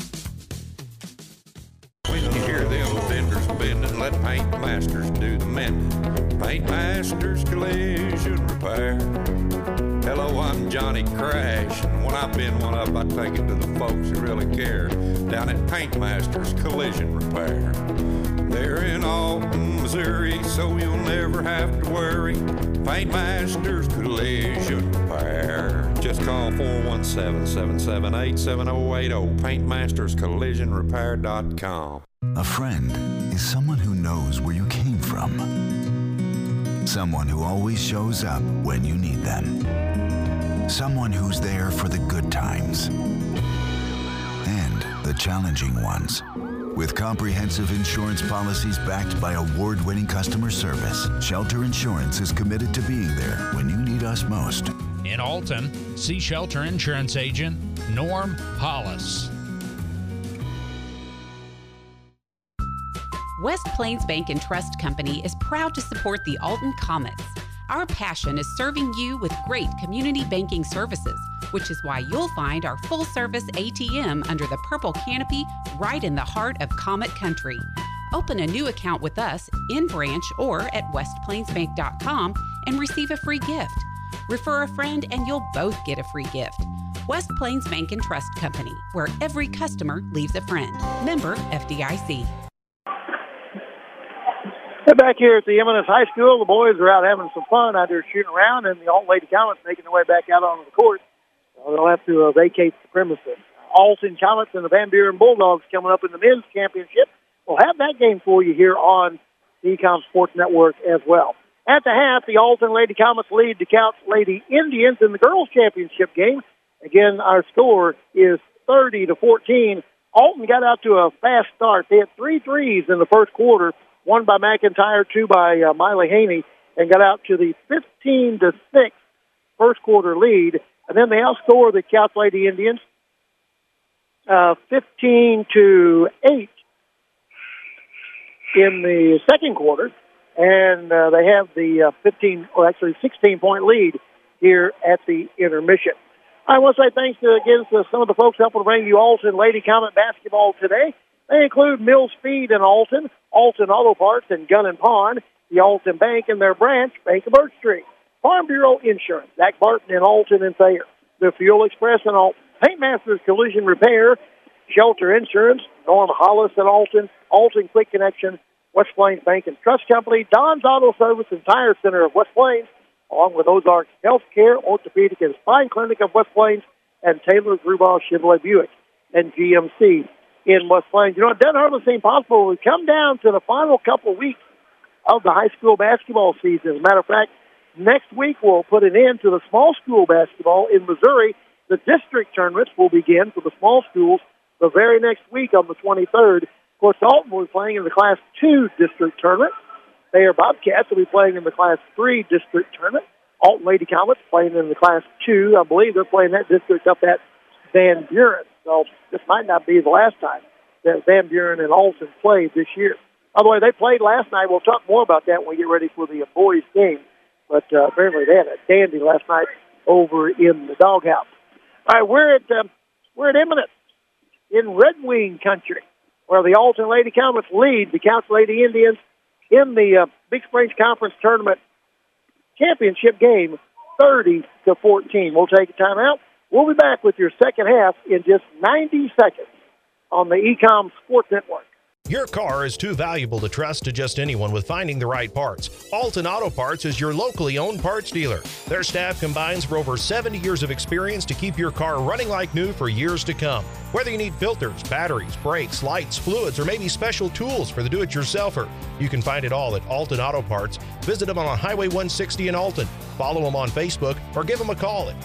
When you hear them vendors bending, let Paint Masters do the mending. Paint Masters Collision Repair. Hello, I'm Johnny Crash, and when I've been one up, I take it to the folks who really care, down at Paint Masters Collision Repair. They're in Alton, Missouri, so you'll never have to worry. Paint Masters Collision Repair. Just call 417-778-7080, paintmasterscollisionrepair.com. A friend is someone who knows where you came from. Someone who always shows up when you need them. Someone who's there for the good times and the challenging ones. With comprehensive insurance policies backed by award-winning customer service, Shelter Insurance is committed to being there when you need us most. In Alton, see Shelter Insurance Agent Norm Hollis. West Plains Bank and Trust Company is proud to support the Alton Comets. Our passion is serving you with great community banking services, which is why you'll find our full-service ATM under the purple canopy right in the heart of Comet Country. Open a new account with us in branch or at westplainsbank.com and receive a free gift. Refer a friend and you'll both get a free gift. West Plains Bank and Trust Company, where every customer leaves a friend. Member FDIC. We're back here at the Eminence High School. The boys are out having some fun out there shooting around, and the Alton Lady Comets making their way back out onto the court. They'll have to vacate the premises. Alton Comets and the Van Buren Bulldogs coming up in the men's championship. We'll have that game for you here on the Ecom Sports Network as well. At the half, the Alton Lady Comets lead DeKalb Lady Indians in the girls' championship game. Again, our score is 30-14. Alton got out to a fast start. They had 3 threes in the first quarter, 1 by McIntyre, 2 by Miley Haney, and got out to the 15-6 first quarter lead. And then they outscored the DeKalb Lady Indians 15-8 in the second quarter. And they have the 16-point lead here at the intermission. I want to say thanks again to some of the folks helping to bring you Alton Lady Comet basketball today. They include Mills Feed in Alton, Alton Auto Parts and Gun and Pawn, the Alton Bank and their branch, Bank of Birch Street, Farm Bureau Insurance, Zach Barton in Alton and Thayer, the Fuel Express in Alton, Paint Masters Collision Repair, Shelter Insurance, Norm Hollis in Alton, Alton Quick Connection, West Plains Bank and Trust Company, Don's Auto Service and Tire Center of West Plains, along with Ozark Healthcare, Orthopedic and Spine Clinic of West Plains, and Taylor Grubauer Chevrolet Buick and GMC in West Plains. You know, it doesn't hardly seem possible. We come down to the final couple of weeks of the high school basketball season. As a matter of fact, next week we'll put an end to the small school basketball in Missouri. The district tournaments will begin for the small schools the very next week on the 23rd. Of course, Alton will be playing in the Class 2 district tournament. Thayer Bobcats will be playing in the Class 3 district tournament. Alton Lady Comets playing in the Class 2. I believe they're playing that district up at Van Buren. So this might not be the last time that Van Buren and Alton played this year. By the way, they played last night. We'll talk more about that when we get ready for the boys' game. But apparently they had a dandy last night over in the doghouse. All right, we're at Eminence in Red Wing country, where the Alton Lady Comets lead the DeKalb Lady Indians in the Big Springs Conference Tournament championship game, 30-14. We'll take a timeout. We'll be back with your second half in just 90 seconds on the Ecom Sports Network. Your car is too valuable to trust to just anyone with finding the right parts. Alton Auto Parts is your locally owned parts dealer. Their staff combines for over 70 years of experience to keep your car running like new for years to come. Whether you need filters, batteries, brakes, lights, fluids, or maybe special tools for the do-it-yourselfer, you can find it all at Alton Auto Parts. Visit them on Highway 160 in Alton. Follow them on Facebook or give them a call at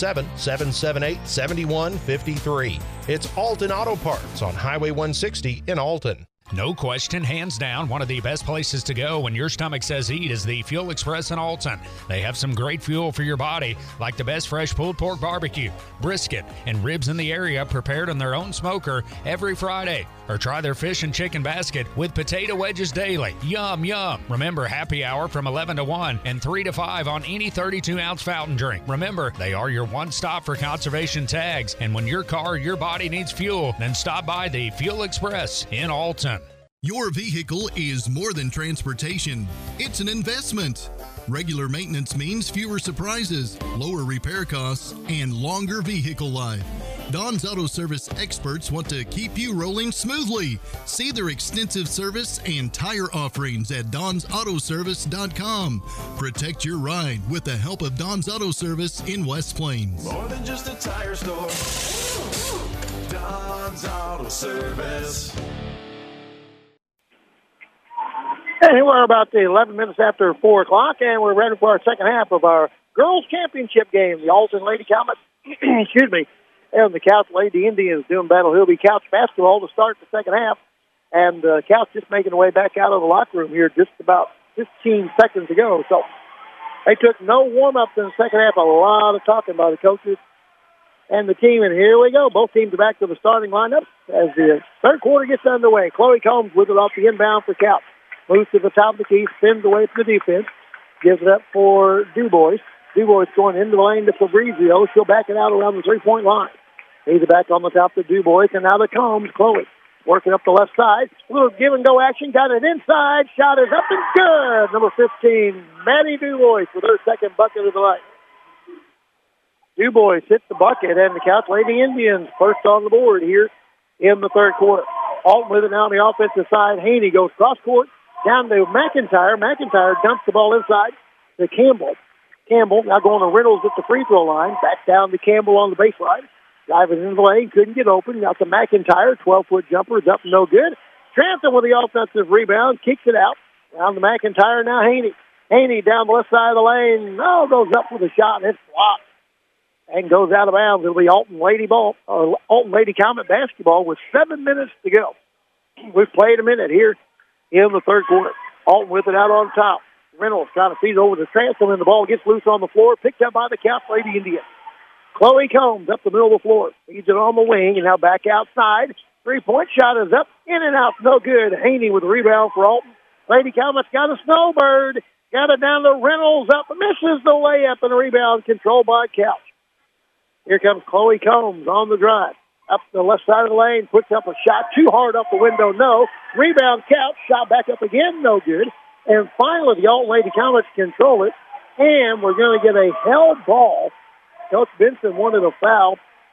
417-778-7153. It's Alton Auto Parts on Highway 160 in Alton. No question, hands down, one of the best places to go when your stomach says eat is the Fuel Express in Alton. They have some great fuel for your body, like the best fresh pulled pork barbecue, brisket, and ribs in the area prepared on their own smoker every Friday. Or try their fish and chicken basket with potato wedges daily. Yum, yum. Remember, happy hour from 11 to 1 and 3 to 5 on any 32-ounce fountain drink. Remember, they are your one-stop for conservation tags. And when your car or your body needs fuel, then stop by the Fuel Express in Alton. Your vehicle is more than transportation. It's an investment. Regular maintenance means fewer surprises, lower repair costs, and longer vehicle life. Don's Auto Service experts want to keep you rolling smoothly. See their extensive service and tire offerings at donsautoservice.com. Protect your ride with the help of Don's Auto Service in West Plains. More than just a tire store. Don's Auto Service. And we're about 11 minutes after 4 o'clock, and we're ready for our second half of our girls' championship game. The Alton Lady Comets, excuse me, and the Couch Lady Indians doing Battle Hillby Couch basketball to start the second half. And Couch just making their way back out of the locker room here just about 15 seconds ago. So they took no warm-up in the second half. A lot of talking by the coaches and the team. And here we go. Both teams are back to the starting lineup as the third quarter gets underway. Chloe Combs with it off the inbound for Couch. Moves to the top of the key, spins away from the defense, gives it up for Dubois. Dubois going into the lane to Fabrizio. She'll back it out around the three-point line. He's back on the top to Dubois, and now the Combs. Chloe working up the left side. A little give-and-go action. Got it inside. Shot is up and good. Number 15, Maddie Dubois with her second bucket of the night. Dubois hit the bucket, and the Couch Lady Indians first on the board here in the third quarter. Alton with it now on the offensive side. Haney goes cross-court. Down to McIntyre. McIntyre dumps the ball inside to Campbell. Campbell now going to Reynolds at the free throw line. Back down to Campbell on the baseline. Driving into the lane. Couldn't get open. Got to McIntyre. 12-foot jumper. Is up no good. Trantham with the offensive rebound. Kicks it out. Down to McIntyre. Now Haney. Haney down the left side of the lane. No, goes up with a shot and it's blocked. And goes out of bounds. It'll be Alton Lady ball, or Alton Lady Comet basketball with 7 minutes to go. We've played a minute here in the third quarter. Alton with it out on top. Reynolds trying to feed over to Trantham, and the ball gets loose on the floor, picked up by the Couch Lady Indians. Chloe Combs up the middle of the floor. Feeds it on the wing, and now back outside. Three-point shot is up, in and out, no good. Haney with the rebound for Alton. Lady Comets got a snowbird. Got it down to Reynolds, up, misses the layup, and a rebound controlled by Couch. Here comes Chloe Combs on the drive. Up the left side of the lane, puts up a shot too hard up the window, no. Rebound Couch, shot back up again, no good. And finally, the Alton Lady Comets control it, and we're going to get a held ball. Coach Benson wanted a foul.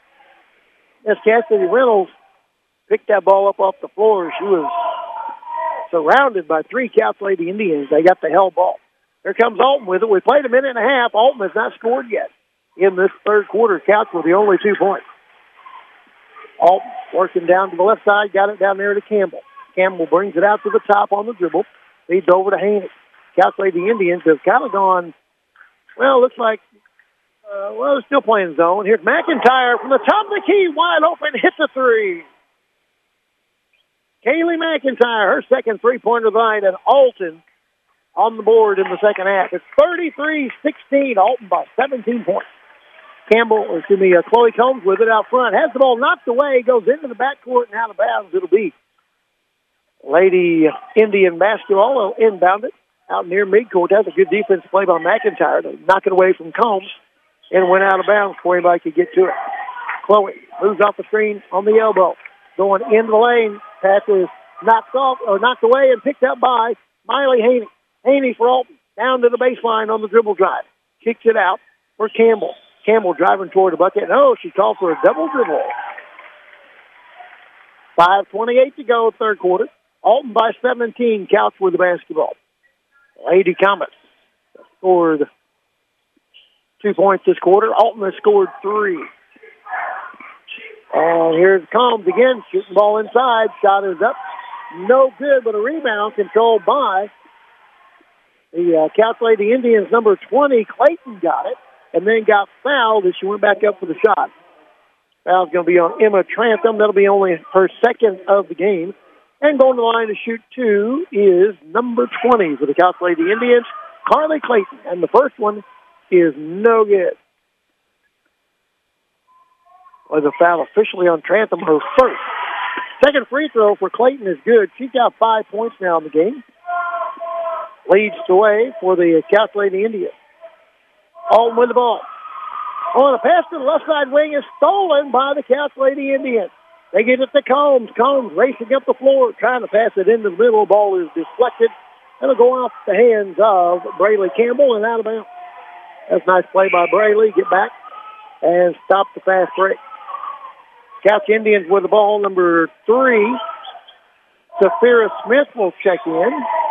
As Cassidy Reynolds picked that ball up off the floor, she was surrounded by three Couch Lady Indians. They got the held ball. Here comes Alton with it. We played a minute and a half. Alton has not scored yet in this third quarter. Couch with the only 2 points. Alton working down to the left side, got it down there to Campbell. Campbell brings it out to the top on the dribble, feeds over to Haney. Couch Lady Indians have kind of gone, well, looks like, they're still playing zone. Here's McIntyre from the top of the key, wide open, hits a three. Kaylee McIntyre, her second three-pointer of the night, and Alton on the board in the second half. It's 33-16, Alton by 17 points. Chloe Combs with it out front. Has the ball knocked away, goes into the backcourt and out of bounds. It'll be Lady Indian basketball. They'll inbound it out near midcourt. That's a good defense play by McIntyre to knock it away from Combs and went out of bounds before anybody could get to it. Chloe moves off the screen on the elbow. Going into the lane. Pass is knocked away and picked up by Miley Haney. Haney for Alton. Down to the baseline on the dribble drive. Kicks it out for Campbell. Campbell driving toward the bucket. No, she called for a double dribble. 5:28 to go, third quarter. Alton by 17. Couch with the basketball. Lady Comets scored 2 points this quarter. Alton has scored 3. And here's Combs again, shooting ball inside. Shot is up. No good, but a rebound controlled by the Couch Lady Indians. Number 20, Clayton, got it, and then got fouled as she went back up for the shot. Foul's going to be on Emma Trantham. That'll be only her second of the game. And going to the line to shoot 2 is number 20 for the Couch Lady Indians, Carly Clayton. And the first one is no good. Was a foul officially on Trantham, her first. Second free throw for Clayton is good. She's got 5 points now in the game. Leads the way for the Couch Lady Indians. Alton with the ball. On a pass to the left side wing is stolen by the Couch Lady Indians. They get it to Combs. Combs racing up the floor, trying to pass it into the middle. Ball is deflected It'll go off the hands of Braley Campbell and out of bounds. That's a nice play by Braley. Get back and stop the fast break. Couch Indians with the ball, number 3. Safira Smith will check in.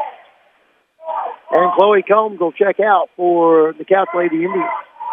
And Chloe Combs will check out for the Couch Lady Indians.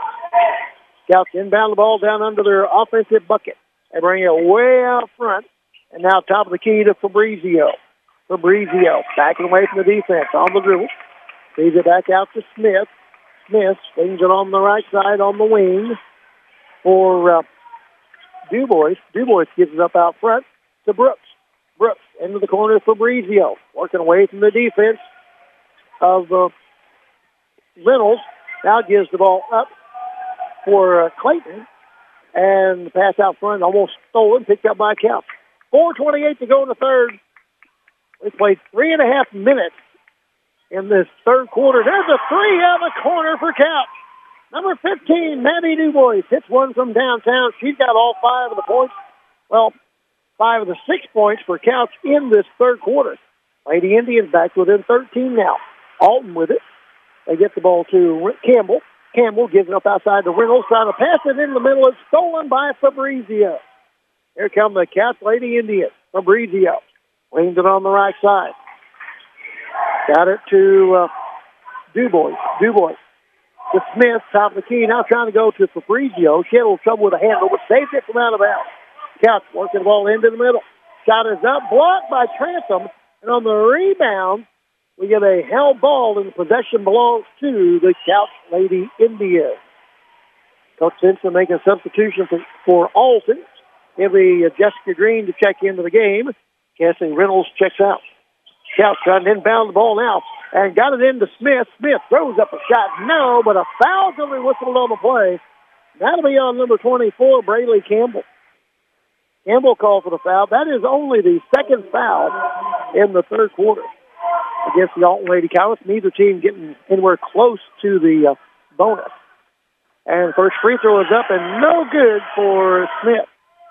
Couch inbound the ball down under their offensive bucket. They bring it way out front. And now top of the key to Fabrizio. Fabrizio backing away from the defense on the dribble. Leaves it back out to Smith. Smith swings it on the right side on the wing for DuBois. DuBois gives it up out front to Brooks. Brooks into the corner of Fabrizio. Working away from the defense of Reynolds. Now gives the ball up for Clayton. And the pass out front almost stolen, picked up by Couch. 4:28 to go in the third. We played 3.5 minutes in this third quarter. There's a three out of the corner for Couch. Number 15, Maddie DuBois, hits one from downtown. She's got all 5 of the points. Well, 5 of the 6 points for Couch in this third quarter. Lady Indians back within 13 now. Alton with it. They get the ball to Campbell. Campbell gives it up outside to Reynolds, trying to pass it in the middle. It's stolen by Fabrizio. Here come the Couch Lady Indians. Fabrizio leans it on the right side. Got it to DuBois. DuBois to Smith, top of the key. Now trying to go to Fabrizio. She had a little trouble with the handle, but saves it from out of bounds. Couch working the ball into the middle. Shot is up, blocked by Trantham. And on the rebound, we get a held ball, and the possession belongs to the Couch Lady Indians. Coach Simpson making a substitution for Alton. Give the Jessica Green to check into the game. Cassie Reynolds checks out. Couch trying to inbound the ball now and got it into Smith. Smith throws up a shot. No, but a foul going to be whistled on the play. That'll be on number 24, Braley Campbell. Campbell called for the foul. That is only the second foul in the third quarter against the Alton Lady Comets. Neither team getting anywhere close to the bonus. And first free throw is up and no good for Smith.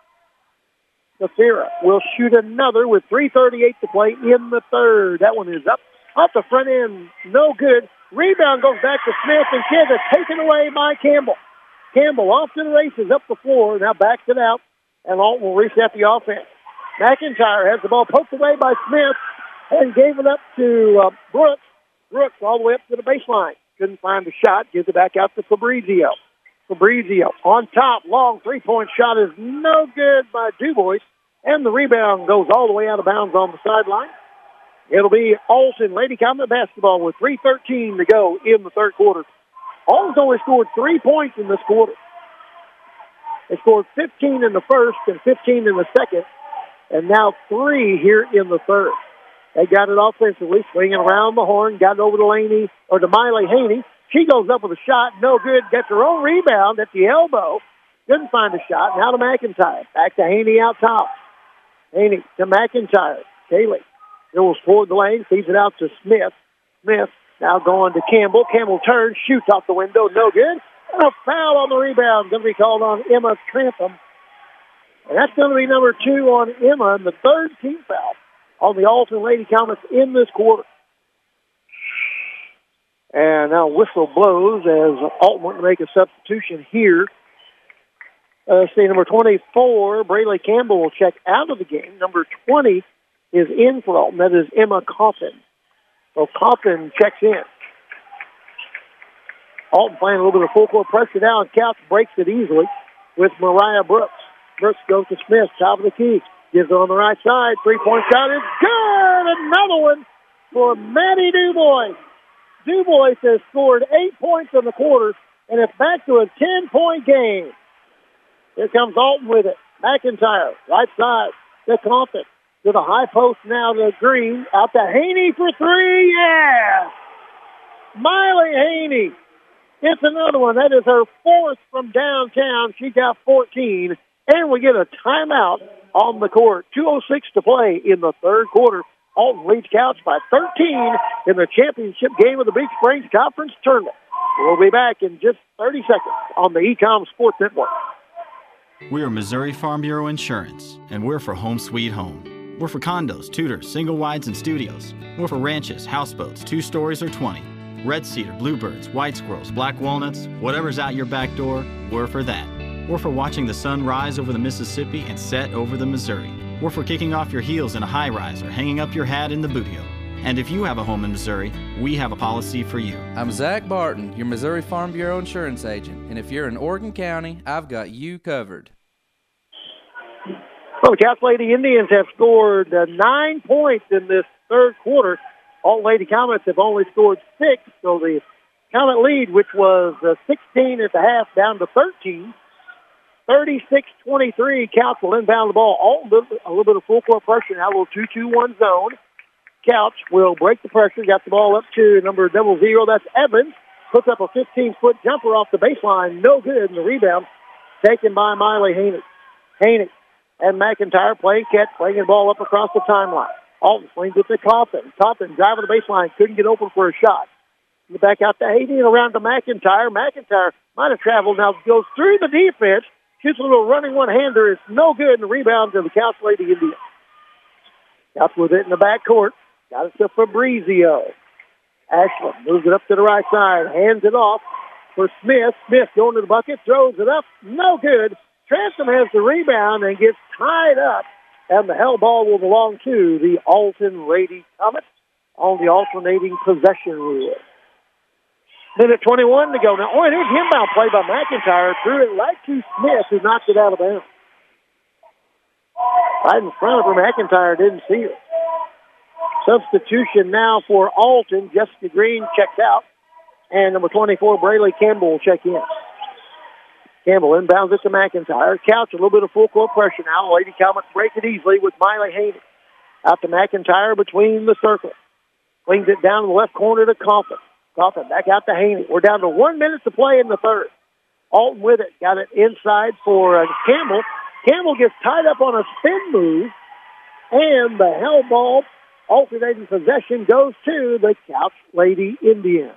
Safira will shoot another with 3:38 to play in the third. That one is up off the front end. No good. Rebound goes back to Smith, and kids are taken away by Campbell. Campbell off to the races up the floor. Now backs it out, and Alton will reset the offense. McIntyre has the ball poked away by Smith and gave it up to Brooks. Brooks all the way up to the baseline. Couldn't find the shot. Gives it back out to Fabrizio. Fabrizio on top. Long three-point shot is no good by DuBois. And the rebound goes all the way out of bounds on the sideline. It'll be Alton Lady Comet basketball with 3:13 to go in the third quarter. Alton's only scored 3 points in this quarter. They scored 15 in the first and 15 in the second, and now 3 here in the third. They got it offensively, swinging around the horn, got it over to Miley Haney. She goes up with a shot, no good, gets her own rebound at the elbow. Couldn't find a shot. Now to McIntyre. Back to Haney out top. Haney to McIntyre. Kaylee goes toward the lane, feeds it out to Smith. Smith now going to Campbell. Campbell turns, shoots off the window, no good. And a foul on the rebound. Going to be called on Emma Trantham. And that's going to be number 2 on Emma, and the third team foul on the Alton Lady Comets in this quarter. And now whistle blows as Alton went to make a substitution here. Number 24, Braley Campbell will check out of the game. Number 20 is in for Alton. That is Emma Coffin. So Coffin checks in. Alton playing a little bit of full court pressure now, and Couch breaks it easily with Mariah Brooks. Brooks goes to Smith, top of the key. Gives it on the right side. 3-point shot is good. Another one for Maddie DuBois. DuBois has scored 8 points in the quarter, and it's back to a 10-point game. Here comes Alton with it. McIntyre, right side to Compton. To the high post now to Green. Out to Haney for 3. Yeah! Miley Haney. It's another one. That is her 4th from downtown. She got 14. And we get a timeout on the court. 2:06 to play in the third quarter. Alton leads Couch by 13 in the championship game of the Big Springs Conference Tournament. We'll be back in just 30 seconds on the Ecom Sports Network. We are Missouri Farm Bureau Insurance, and we're for home sweet home. We're for condos, tutors, single wides, and studios. We're for ranches, houseboats, 2 stories or 20. Red cedar, bluebirds, white squirrels, black walnuts, whatever's out your back door, we're for that. We're for watching the sun rise over the Mississippi and set over the Missouri. We're for kicking off your heels in a high-rise or hanging up your hat in the bootio. And if you have a home in Missouri, we have a policy for you. I'm Zach Barton, your Missouri Farm Bureau insurance agent. And if you're in Oregon County, I've got you covered. Well, the Cass Lady Indians have scored 9 points in this third quarter. All Lady Comets have only scored 6, so the Comet lead, which was 16 at the half, down to 13. 36-23, Couch will inbound the ball. All a little bit of full court pressure now, a little 2-2-1 zone. Couch will break the pressure, got the ball up to number 00. That's Evans. Puts up a 15-foot jumper off the baseline. No good, and the rebound taken by Miley Haney. Haney and McIntyre playing catch, playing the ball up across the timeline. Alton swings it to Coffin. Coffin driving the baseline, couldn't get open for a shot. Back out to Haney and around to McIntyre. McIntyre might have traveled, now goes through the defense, shoots a little running one-hander. It's no good, and the rebound to the Couch Lady Indians. Couch with it in the backcourt. Got it to Fabrizio. Ashland moves it up to the right side, hands it off for Smith. Smith going to the bucket, throws it up, no good. Transom has the rebound and gets tied up, and the held ball will belong to the Alton Lady Comets on the alternating possession rule. Minute 21 to go. Now, it is inbound play by McIntyre. Threw it right to Smith, who knocked it out of bounds. Right in front of her, McIntyre didn't see her. Substitution now for Alton. Jessica Green checked out. And number 24, Braylee Campbell will check in. Campbell inbounds it to McIntyre. Couch, a little bit of full court pressure now. Lady Comets break it easily with Miley Haney. Out to McIntyre between the circle. Flings it down in the left corner to Coffin. Coffin back out to Haney. We're down to 1 minute to play in the third. Alton with it. Got it inside for Campbell. Campbell gets tied up on a spin move. And the held ball, alternating possession, goes to the Couch Lady Indians.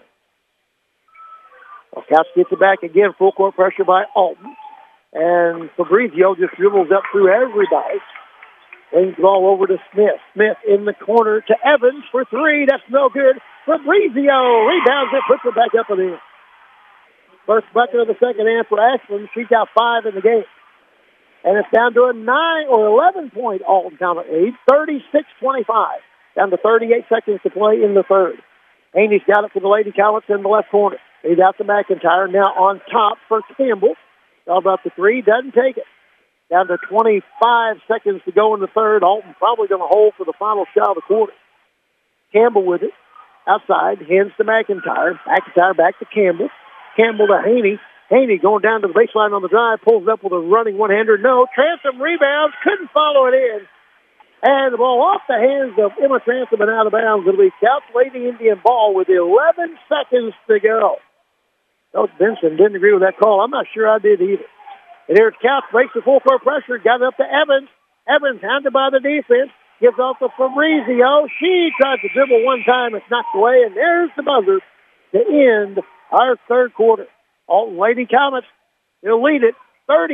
Well, Couch gets it back again. Full court pressure by Alton. And Fabrizio just dribbles up through everybody. Brings the ball over to Smith. Smith in the corner to Evans for 3. That's no good. Fabrizio rebounds it, puts it back up and in. First bucket of the second half for Ashland. She's got 5 in the game. And it's down to a 9 or 11-point Alton Comet lead. 36-25. Down to 38 seconds to play in the third. Haney's got it for the Lady Comets in the left corner. He's out to McIntyre. Now on top for Campbell. All about the 3. Doesn't take it. Down to 25 seconds to go in the third. Alton probably going to hold for the final shot of the quarter. Campbell with it. Outside. Hands to McIntyre. McIntyre back to Campbell. Campbell to Haney. Haney going down to the baseline on the drive. Pulls it up with a running one-hander. No. Transom rebounds. Couldn't follow it in. And the ball off the hands of Emma Transom and out of bounds. It'll be Couch Lady Indian ball with 11 seconds to go. Coach Benson didn't agree with that call. I'm not sure I did either. And here's Couch, breaks the full court pressure, got it up to Evans. Evans handed by the defense, gives off to Fabrizio. She tries to dribble one time, it's knocked away, and there's the buzzer to end our third quarter. Alton Lady Comets, they'll lead it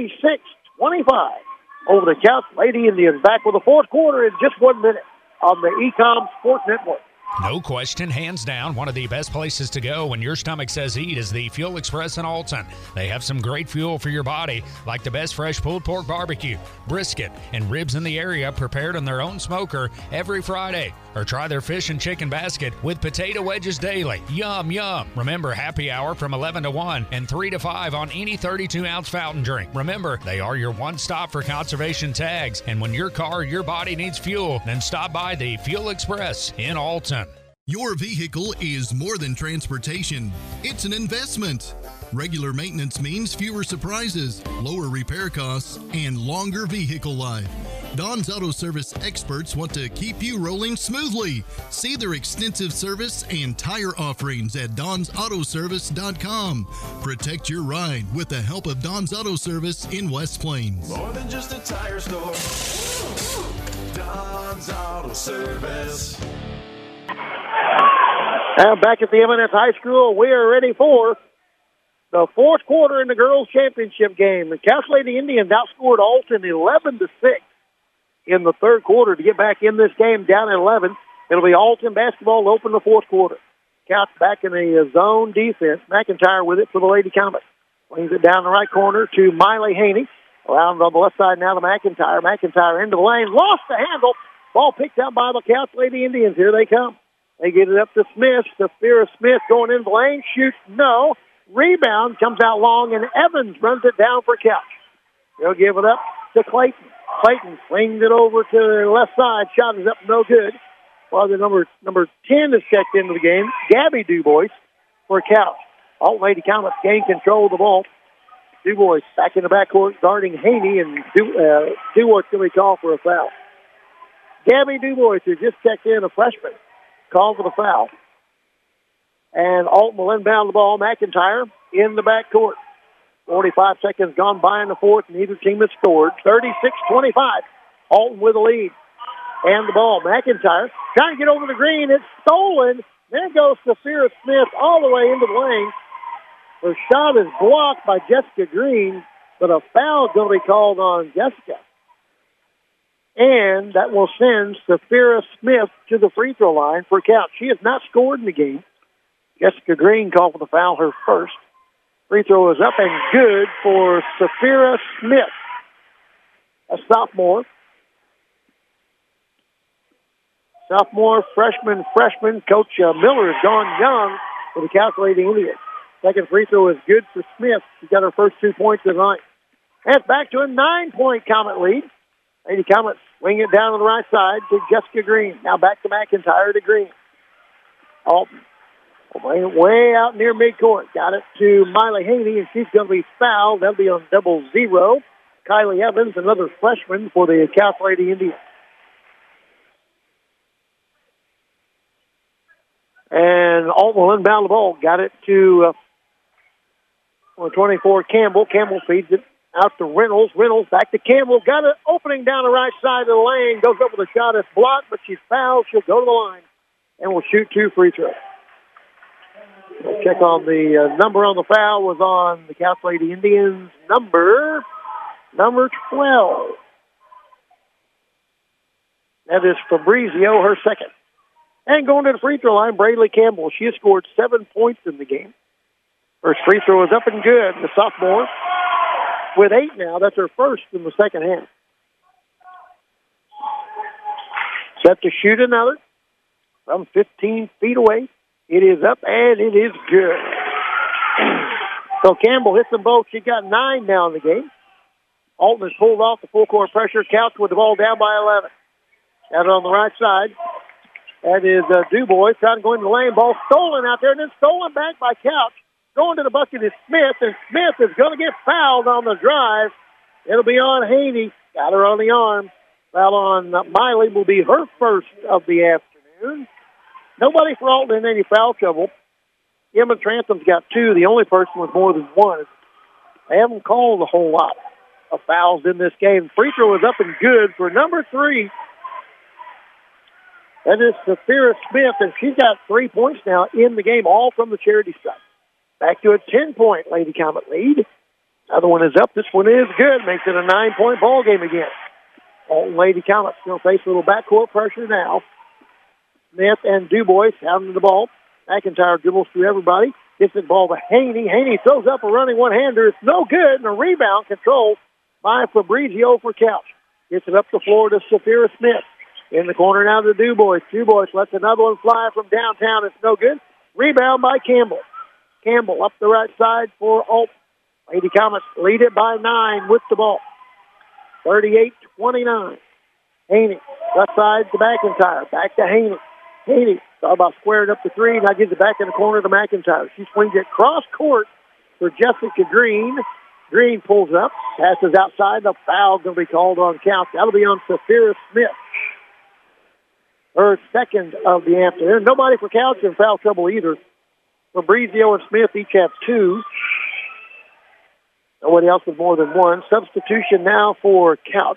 36-25 over the Couch Lady Indians. Back with the fourth quarter in just 1 minute on the Ecom Sports Network. No question, hands down, one of the best places to go when your stomach says eat is the Fuel Express in Alton. They have some great fuel for your body, like the best fresh pulled pork barbecue, brisket, and ribs in the area prepared on their own smoker every Friday. Or try their fish and chicken basket with potato wedges daily. Yum, yum. Remember, happy hour from 11 to 1 and 3 to 5 on any 32-ounce fountain drink. Remember, they are your one-stop for conservation tags. And when your car or your body needs fuel, then stop by the Fuel Express in Alton. Your vehicle is more than transportation. It's an investment. Regular maintenance means fewer surprises, lower repair costs, and longer vehicle life. Don's Auto Service experts want to keep you rolling smoothly. See their extensive service and tire offerings at donsautoservice.com. Protect your ride with the help of Don's Auto Service in West Plains. More than just a tire store. Don's Auto Service. Now back at the M&S High School, we are ready for the fourth quarter in the girls' championship game. The Couch Lady Indians outscored Alton 11-6 in the third quarter to get back in this game down at 11. It'll be Alton basketball to open the fourth quarter. Couch back in the zone defense. McIntyre with it for the Lady Comets. Swings it down the right corner to Miley Haney. Around on the left side now to McIntyre. McIntyre into the lane. Lost the handle. Ball picked up by the Couch Lady Indians. Here they come. They get it up to Smith. Saphira Smith going into the lane. Shoots no. Rebound comes out long, and Evans runs it down for Couch. They'll give it up to Clayton. Clayton swings it over to the left side. Shot is up, no good. While the number 10 is checked into the game, Gabby Dubois for Couch. Alton Lady Comets gain control of the ball. Dubois back in the backcourt guarding Haney, and Dubois going to be called for a foul. Gabby Dubois, who just checked in, a freshman, called for the foul. And Alton will inbound the ball. McIntyre in the backcourt. 45 seconds gone by in the fourth. Neither team has scored. 36-25. Alton with the lead. And the ball. McIntyre trying to get over the green. It's stolen. There goes Saphira Smith all the way into the lane. Her shot is blocked by Jessica Green, but a foul is going to be called on Jessica. And that will send Saphira Smith to the free throw line for Couch. She has not scored in the game. Jessica Green called for the foul, her first. Free throw is up and good for Saphira Smith, a sophomore. Sophomore, freshman. Coach Miller has gone young for the Couch Lady Indians. Second free throw is good for Smith. She got her first 2 points of the night. And it's back to a 9-point Comet lead. Lady Comets swing it down on the right side to Jessica Green. Now back to McIntyre to Green. Alton way out near midcourt. Got it to Miley Haney, and she's going to be fouled. That'll be on 0-0. Kylie Evans, another freshman for the Couch Lady Indians. And Alton will inbound the ball. Got it to 24 Campbell. Campbell feeds it out to Reynolds. Reynolds back to Campbell. Got it opening down the right side of the lane. Goes up with a shot. It's blocked, but she's fouled. She'll go to the line and will shoot 2 free throws. We'll check on the number on the foul was on the Couch Lady Indians. Number 12. That is Fabrizio, her second. And going to the free throw line, Braylee Campbell. She has scored 7 points in the game. First free throw is up and good. The sophomore with 8 now. That's her first in the second half. Set to shoot another from 15 feet away. It is up, and it is good. So Campbell hits them both. She got 9 now in the game. Alton has pulled off the full court pressure. Couch with the ball down by 11. Got it on the right side. That is Dubois trying to go in the lane. Ball stolen out there, and then stolen back by Couch. Going to the bucket is Smith, and Smith is going to get fouled on the drive. It'll be on Haney. Got her on the arm. Foul on Miley will be her first of the afternoon. Nobody for Alton in any foul trouble. Emma Trantham's got 2. The only person with more than 1. They haven't called a whole lot of fouls in this game. Free throw is up and good for number 3. That is Saphira Smith, and she's got 3 points now in the game, all from the charity stripe. Back to a 10-point Lady Comet lead. Other one is up. This one is good. Makes it a 9-point ball game again. Alton Lady Comets still face a little backcourt pressure now. Smith and Dubois having the ball. McIntyre dribbles through everybody. Gets the ball to Haney. Haney throws up a running one-hander. It's no good, and a rebound controlled by Fabrizio for Couch. Gets it up the floor to Saphira Smith. In the corner now to Dubois. Dubois lets another one fly from downtown. It's no good. Rebound by Campbell. Campbell up the right side for Alton. Lady Comets lead it by 9 with the ball. 38-29. Haney, left side to McIntyre. Back to Haney. Haney, thought about squaring up the 3. Now gives it back in the corner to McIntyre. She swings it cross court for Jessica Green. Green pulls up, passes outside. The foul going to be called on Couch. That'll be on Saphira Smith. Her second of the afternoon. Nobody for Couch in foul trouble either. Fabrizio and Smith each have 2. Nobody else with more than 1. Substitution now for Couch.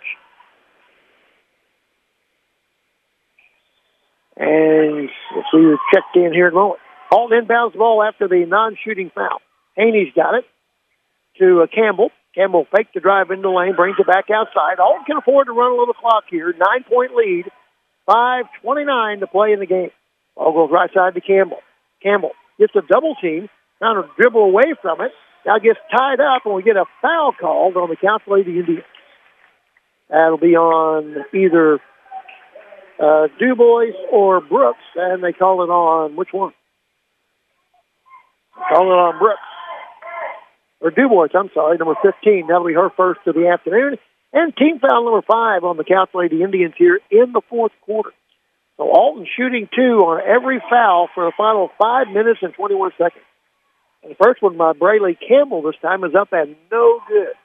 And we'll see who's checked in here in a moment. Alton inbounds the ball after the non-shooting foul. Haney's got it to Campbell. Campbell faked the drive into the lane, brings it back outside. Alton can afford to run a little clock here. 9-point lead. 5:29 to play in the game. Ball goes right side to Campbell. Campbell gets a double team, trying to dribble away from it. Now gets tied up, and we get a foul called on the Council Lady Indians. That'll be on either DuBois or Brooks, and they call it on which one? Call it on Brooks. Or DuBois, I'm sorry, number 15. That'll be her first of the afternoon. And team foul number 5 on the Council Lady Indians here in the fourth quarter. So Alton shooting 2 on every foul for the final 5 minutes and 21 seconds. And the first one by Braylee Campbell this time is up and no good.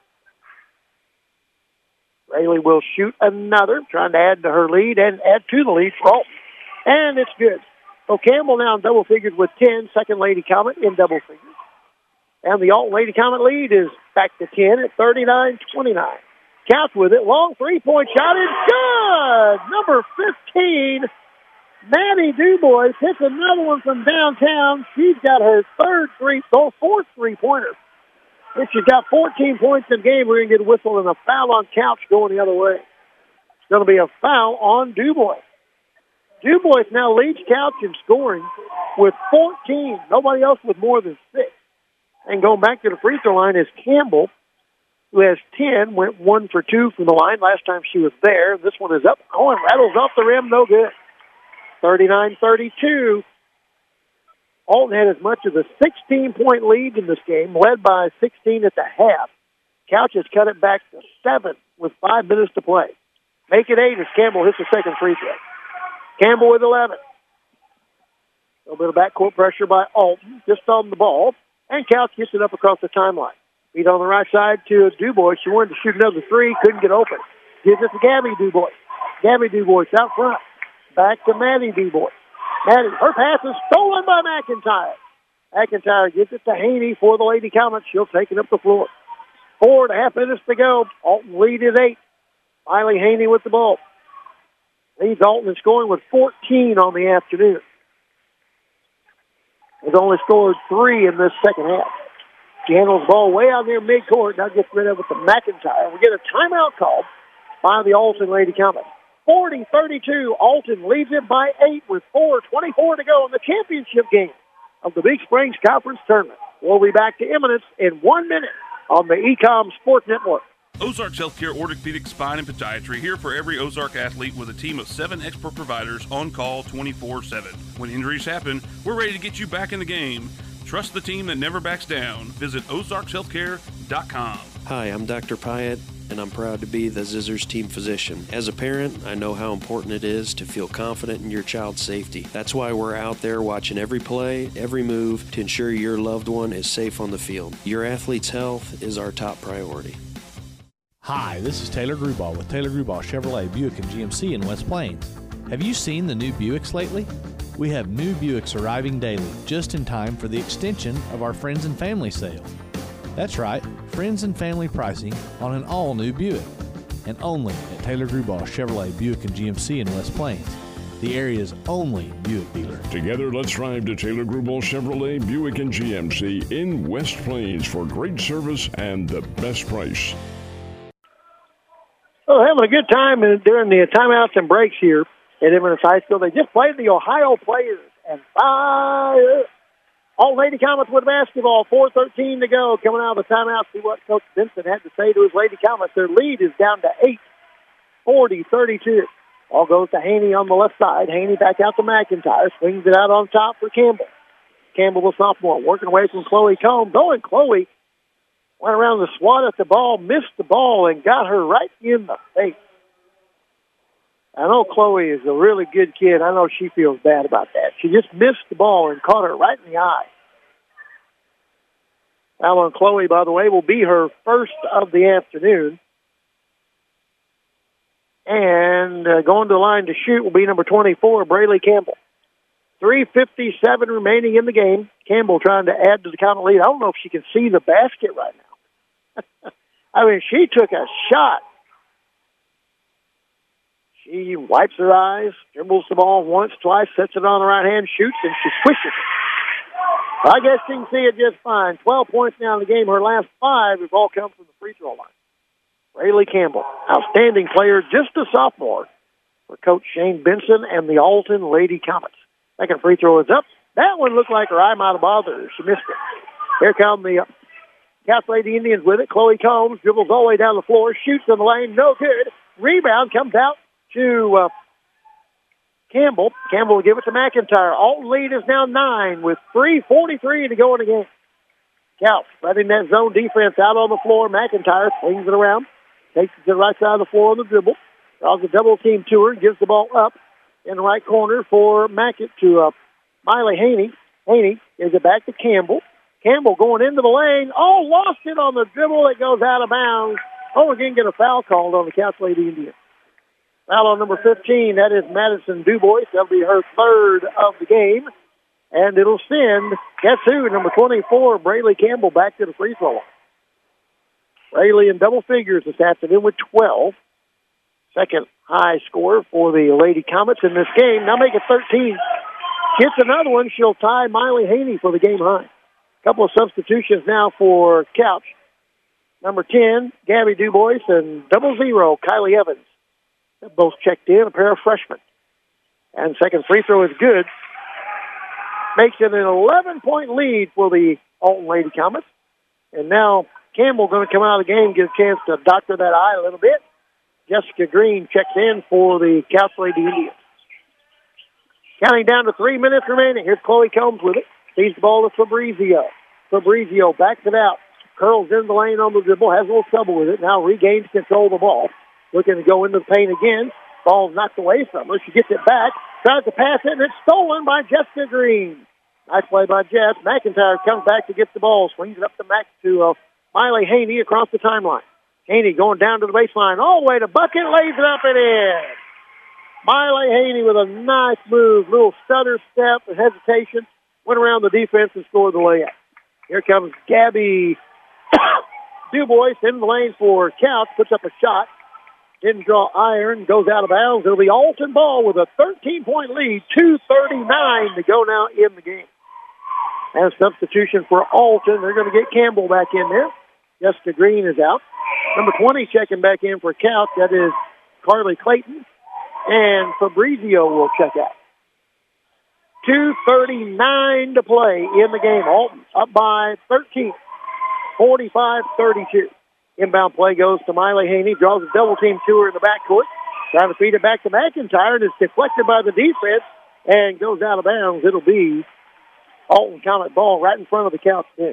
Braylee will shoot another, trying to add to her lead and add to the lead for Alton. And it's good. So Campbell now in double figures with 10. Second Lady Comet in double figures. And the Alton Lady Comet lead is back to 10 at 39-29. Couch with it. Long three-point shot is good. Number 15, Maddie DuBois hits another one from downtown. She's got her fourth three-pointer. If she's got 14 points in the game, we're going to get a whistle and a foul on Couch going the other way. It's going to be a foul on DuBois. DuBois now leads Couch in scoring with 14. Nobody else with more than 6. And going back to the free throw line is Campbell, who has 10, went 1 for 2 from the line last time she was there. This one is up. Oh, and rattles off the rim. No good. 39-32. Alton had as much as a 16-point lead in this game, led by 16 at the half. Couch has cut it back to 7 with 5 minutes to play. Make it 8 as Campbell hits the second free throw. Campbell with 11. A little bit of backcourt pressure by Alton, just on the ball. And Couch gets it up across the timeline. Feed on the right side to DuBois. She wanted to shoot another three, couldn't get open. Gives it to Gabby DuBois. Gabby DuBois out front. Back to Maddie DuBois. Maddie, her pass is stolen by McIntyre. McIntyre gives it to Haney for the Lady Comets. She'll take it up the floor. 4.5 minutes to go. Alton lead is 8. Miley Haney with the ball. Leads Alton in scoring with 14 on the afternoon. Has only scored 3 in this second half. She handles the ball way out near midcourt. Now gets rid of it to McIntyre. We get a timeout call by the Alton Lady Comets. 40-32. Alton leads it by 8 with 4:24 to go in the championship game of the Big Springs Conference Tournament. We'll be back to Eminence in 1 minute on the Ecom Sports Network. Ozarks Healthcare Orthopedic Spine and Podiatry, here for every Ozark athlete with a team of 7 expert providers on call 24/7. When injuries happen, we're ready to get you back in the game. Trust the team that never backs down. Visit ozarkshealthcare.com. Hi, I'm Dr. Pyatt, and I'm proud to be the Zizzers team physician. As a parent, I know how important it is to feel confident in your child's safety. That's why we're out there watching every play, every move to ensure your loved one is safe on the field. Your athlete's health is our top priority. Hi, this is Taylor Grubauer with Taylor Grubauer Chevrolet Buick and GMC in West Plains. Have you seen the new Buicks lately? We have new Buicks arriving daily, just in time for the extension of our Friends and Family sale. That's right, Friends and Family pricing on an all-new Buick. And only at Taylor Grubauer Chevrolet Buick and GMC in West Plains, the area's only Buick dealer. Together, let's drive to Taylor Grubauer Chevrolet Buick and GMC in West Plains for great service and the best price. Well, having a good time during the timeouts and breaks here at Eminence High School. They just played the Ohio Players and fire. All Lady Comets with basketball. 4:13 to go. Coming out of the timeout, see what Coach Vincent had to say to his Lady Comets. Their lead is down to 8, 40-32. All goes to Haney on the left side. Haney back out to McIntyre. Swings it out on top for Campbell. Campbell, the sophomore, working away from Chloe Combs. Oh, and Chloe went around the swat at the ball, missed the ball, and got her right in the face. I know Chloe is a really good kid. I know she feels bad about that. She just missed the ball and caught her right in the eye. Foul on Chloe, by the way, will be her first of the afternoon. And going to the line to shoot will be number 24, Braylee Campbell. 3:57 remaining in the game. Campbell trying to add to the count lead. I don't know if she can see the basket right now. I mean, she took a shot. She wipes her eyes, dribbles the ball once, twice, sets it on the right hand, shoots, and she swishes it. I guess you can see it just fine. 12 points now in the game. Her last 5 have all come from the free throw line. Rayleigh Campbell, outstanding player, just a sophomore for Coach Shane Benson and the Alton Lady Comets. Second free throw is up. That one looked like her eye might have bothered her. She missed it. Here come the Cass Lady Indians with it. Chloe Combs dribbles all the way down the floor, shoots in the lane, no good. Rebound comes out to Campbell. Campbell will give it to McIntyre. Alton lead is now 9 with 3:43 to go in the game. Couch letting that zone defense out on the floor. McIntyre swings it around, takes it to the right side of the floor on the dribble, draws a double team to her, gives the ball up in the right corner for Miley Haney. Haney gives it back to Campbell. Campbell going into the lane. Oh, lost it on the dribble. It goes out of bounds. Oh, again, get a foul called on the Cass Lady Indians. Foul on number 15. That is Madison Dubois. That'll be her third of the game. And it'll send, guess who, number 24, Rayleigh Campbell, back to the free throw line. Rayleigh in double figures this afternoon with 12. Second high score for the Lady Comets in this game. Now make it 13. Gets another one. She'll tie Miley Haney for the game high. Couple of substitutions now for Couch. Number 10, Gabby Dubois, and 00, Kylie Evans. They're both checked in, a pair of freshmen. And second free throw is good. Makes it an 11-point lead for the Alton Lady Comets. And now Campbell going to come out of the game, get a chance to doctor that eye a little bit. Jessica Green checks in for the Couch Lady Indians. Counting down to 3 minutes remaining. Here's Chloe Combs with it. Feeds the ball to Fabrizio. Fabrizio backs it out. Curls in the lane on the dribble. Has a little trouble with it. Now regains control of the ball. Looking to go into the paint again. Ball's knocked away from her. She gets it back. Tries to pass it, and it's stolen by Jessica Green. Nice play by Jess. McIntyre comes back to get the ball. Swings it up to Miley Haney across the timeline. Haney going down to the baseline. All the way to bucket. Lays it up and in. Miley Haney with a nice move. Little stutter step and hesitation. Went around the defense and scored the layup. Here comes Gabby Dubois in the lane for Couch. Puts up a shot. Didn't draw iron. Goes out of bounds. It'll be Alton ball with a 13-point lead. 2:39 to go now in the game. And a substitution for Alton. They're going to get Campbell back in there. Jessica Green is out. Number 20 checking back in for Couch. That is Carly Clayton. And Fabrizio will check out. 2:39 to play in the game. Alton up by 13. 45-32. Inbound play goes to Miley Haney. Draws a double team to her in the backcourt. Trying to feed it back to McIntyre. And it's deflected by the defense and goes out of bounds. It'll be Alton Comet ball right in front of the Couch bench.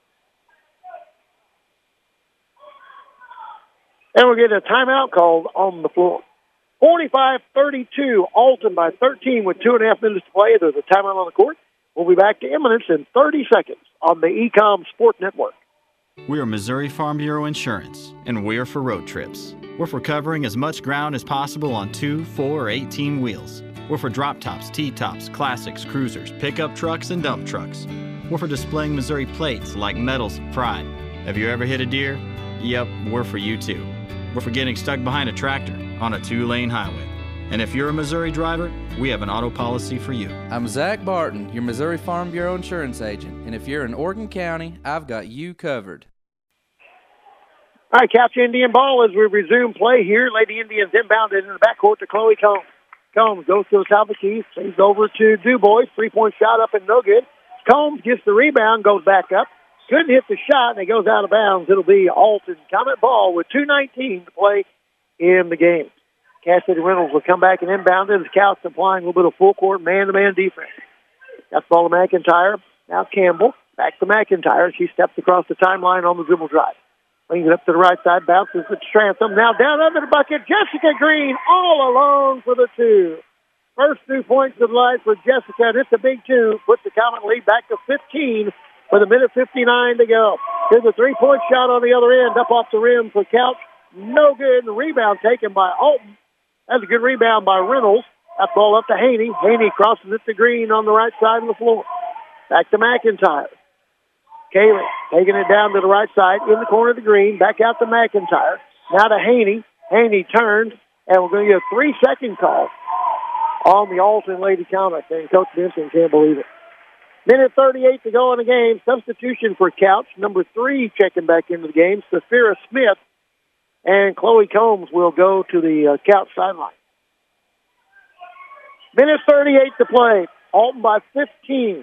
And we'll get a timeout called on the floor. 45-32, Alton by 13 with 2.5 minutes to play. There's a timeout on the court. We'll be back to Eminence in 30 seconds on the Ecom Sport Network. We are Missouri Farm Bureau Insurance, and we're for road trips. We're for covering as much ground as possible on 2, 4, or 18 wheels. We're for drop tops, T-tops, classics, cruisers, pickup trucks, and dump trucks. We're for displaying Missouri plates like Medals of Pride. Have you ever hit a deer? Yep, we're for you too. We're for getting stuck behind a tractor on a 2-lane highway. And if you're a Missouri driver, we have an auto policy for you. I'm Zach Barton, your Missouri Farm Bureau insurance agent. And if you're in Morgan County, I've got you covered. All right, Couch Indian ball as we resume play here. Lady Indians inbounded in the backcourt to Chloe Combs. Combs goes to the top of the key, stays over to Dubois. 3-point shot up and no good. Combs gets the rebound, goes back up. Couldn't hit the shot, and it goes out of bounds. It'll be Alton Comet ball with 2:19 to play in the game. Cassidy Reynolds will come back and inbound it as Couch applying a little bit of full court man-to-man defense. Got the ball to McIntyre. Now Campbell. Back to McIntyre. She steps across the timeline on the dribble drive. Brings it up to the right side. Bounces to Trantham. Now down under the bucket. Jessica Green all alone for the 2. First 2 points of the night for Jessica, and it's a big 2. Puts the Comet lead back to 15 with 1:59 to go. Here's a 3-point shot on the other end. Up off the rim for Couch. No good. The rebound taken by Alton. That's a good rebound by Reynolds. That ball up to Haney. Haney crosses it to Green on the right side of the floor. Back to McIntyre. Kaylee taking it down to the right side in the corner to Green. Back out to McIntyre. Now to Haney. Haney turns, and we're going to get a 3-second call on the Alton Lady Comets. And Coach Benson can't believe it. Minute 38 to go in the game. Substitution for Couch. Number 3 checking back into the game. Saphira Smith and Chloe Combs will go to the Couch sideline. Minute 38 to play. Alton by 15.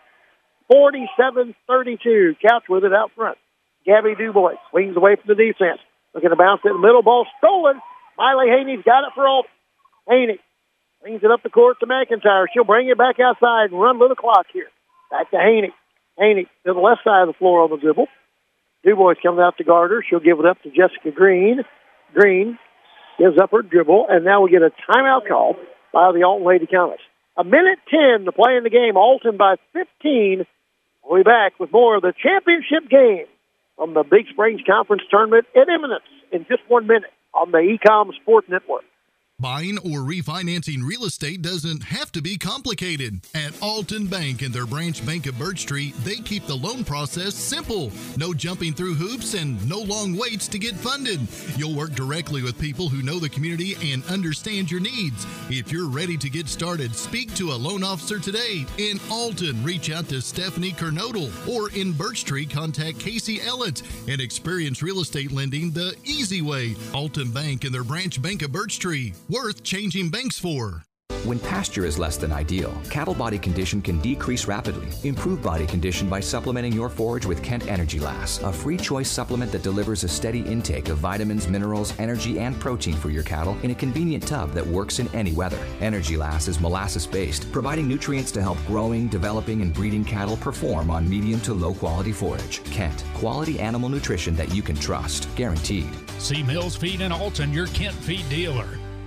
47-32. Couch with it out front. Gabby Dubois swings away from the defense. Looking to bounce it in the middle. Ball stolen. Miley Haney's got it for Alton. Haney brings it up the court to McIntyre. She'll bring it back outside and run to the clock here. Back to Haney. Haney to the left side of the floor on the dribble. Dubois comes out to guard her. She'll give it up to Jessica Green. Green gives up her dribble, and now we get a timeout call by the Alton Lady Comets. A minute 10 to play in the game. Alton by 15. We'll be back with more of the championship game from the Big Springs Conference Tournament at Eminence in just 1 minute on the Ecom Sports Network. Buying or refinancing real estate doesn't have to be complicated. At Alton Bank and their branch bank of Birch Street, they keep the loan process simple. No jumping through hoops and no long waits to get funded. You'll work directly with people who know the community and understand your needs. If you're ready to get started, speak to a loan officer today. In Alton, reach out to Stephanie Kernodle, or in Birch Street, contact Casey Ellett and experience real estate lending the easy way. Alton Bank and their branch bank of Birch Street. Worth changing banks for. When pasture is less than ideal, cattle body condition can decrease rapidly. Improve body condition by supplementing your forage with Kent Energy Lass, a free choice supplement that delivers a steady intake of vitamins, minerals, energy, and protein for your cattle in a convenient tub that works in any weather. Energy Lass is molasses-based, providing nutrients to help growing, developing, and breeding cattle perform on medium to low quality forage. Kent, quality animal nutrition that you can trust, guaranteed. See Mills Feed in Alton, your Kent Feed dealer.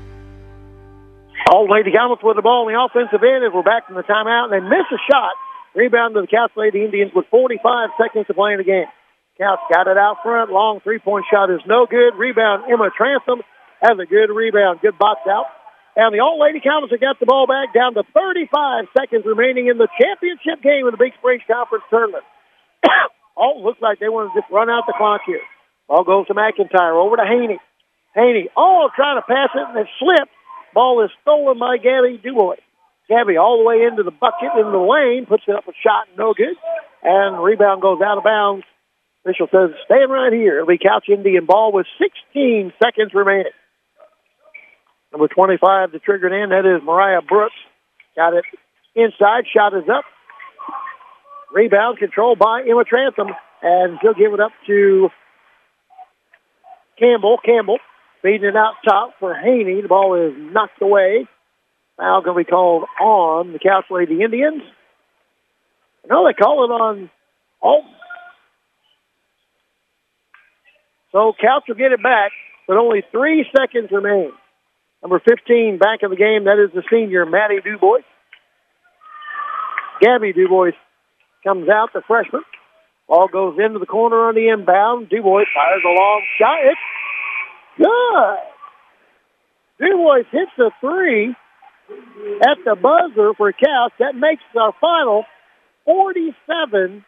Alton Lady Comets with the ball in the offensive end as we're back from the timeout, and they miss a shot. Rebound to the Couch Lady Indians with 45 seconds to play in the game. Couch got it out front. Long three-point shot is no good. Rebound, Emma Trantham has a good rebound. Good box out. And the Alton Lady Comets have got the ball back down to 35 seconds remaining in the championship game of the Big Springs Conference Tournament. Alton looks like they want to just run out the clock here. Ball goes to McIntyre. Over to Haney. Haney, trying to pass it, and it slipped. Ball is stolen by Gabby Dubois. Gabby all the way into the bucket, in the lane, puts it up a shot, no good. And rebound goes out of bounds. Official says, staying right here. It'll be Couch Indian ball with 16 seconds remaining. Number 25, the triggered in, that is Mariah Brooks. Got it inside, shot is up. Rebound controlled by Emma Trantham, and she'll give it up to Campbell. Campbell feeding it out top for Haney. The ball is knocked away. Foul going to be called on the Couch Lady Indians. No, they call it on Alton. So Couch will get it back, but only 3 seconds remain. Number 15 back in the game, that is the senior, Maddie Dubois. Gabby Dubois comes out, the freshman. Ball goes into the corner on the inbound. Dubois fires a long shot. It's good. Dubois hits a three at the buzzer for Couch. That makes our final 47-35.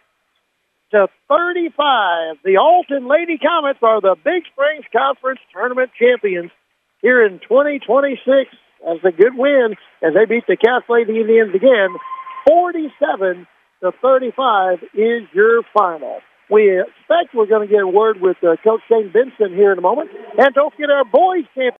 The Alton Lady Comets are the Big Springs Conference Tournament champions here in 2026. That's a good win as they beat the Couch Lady Indians again. 47-35 is your final. We expect we're going to get a word with Coach Shane Benson here in a moment. And don't forget our boys champion.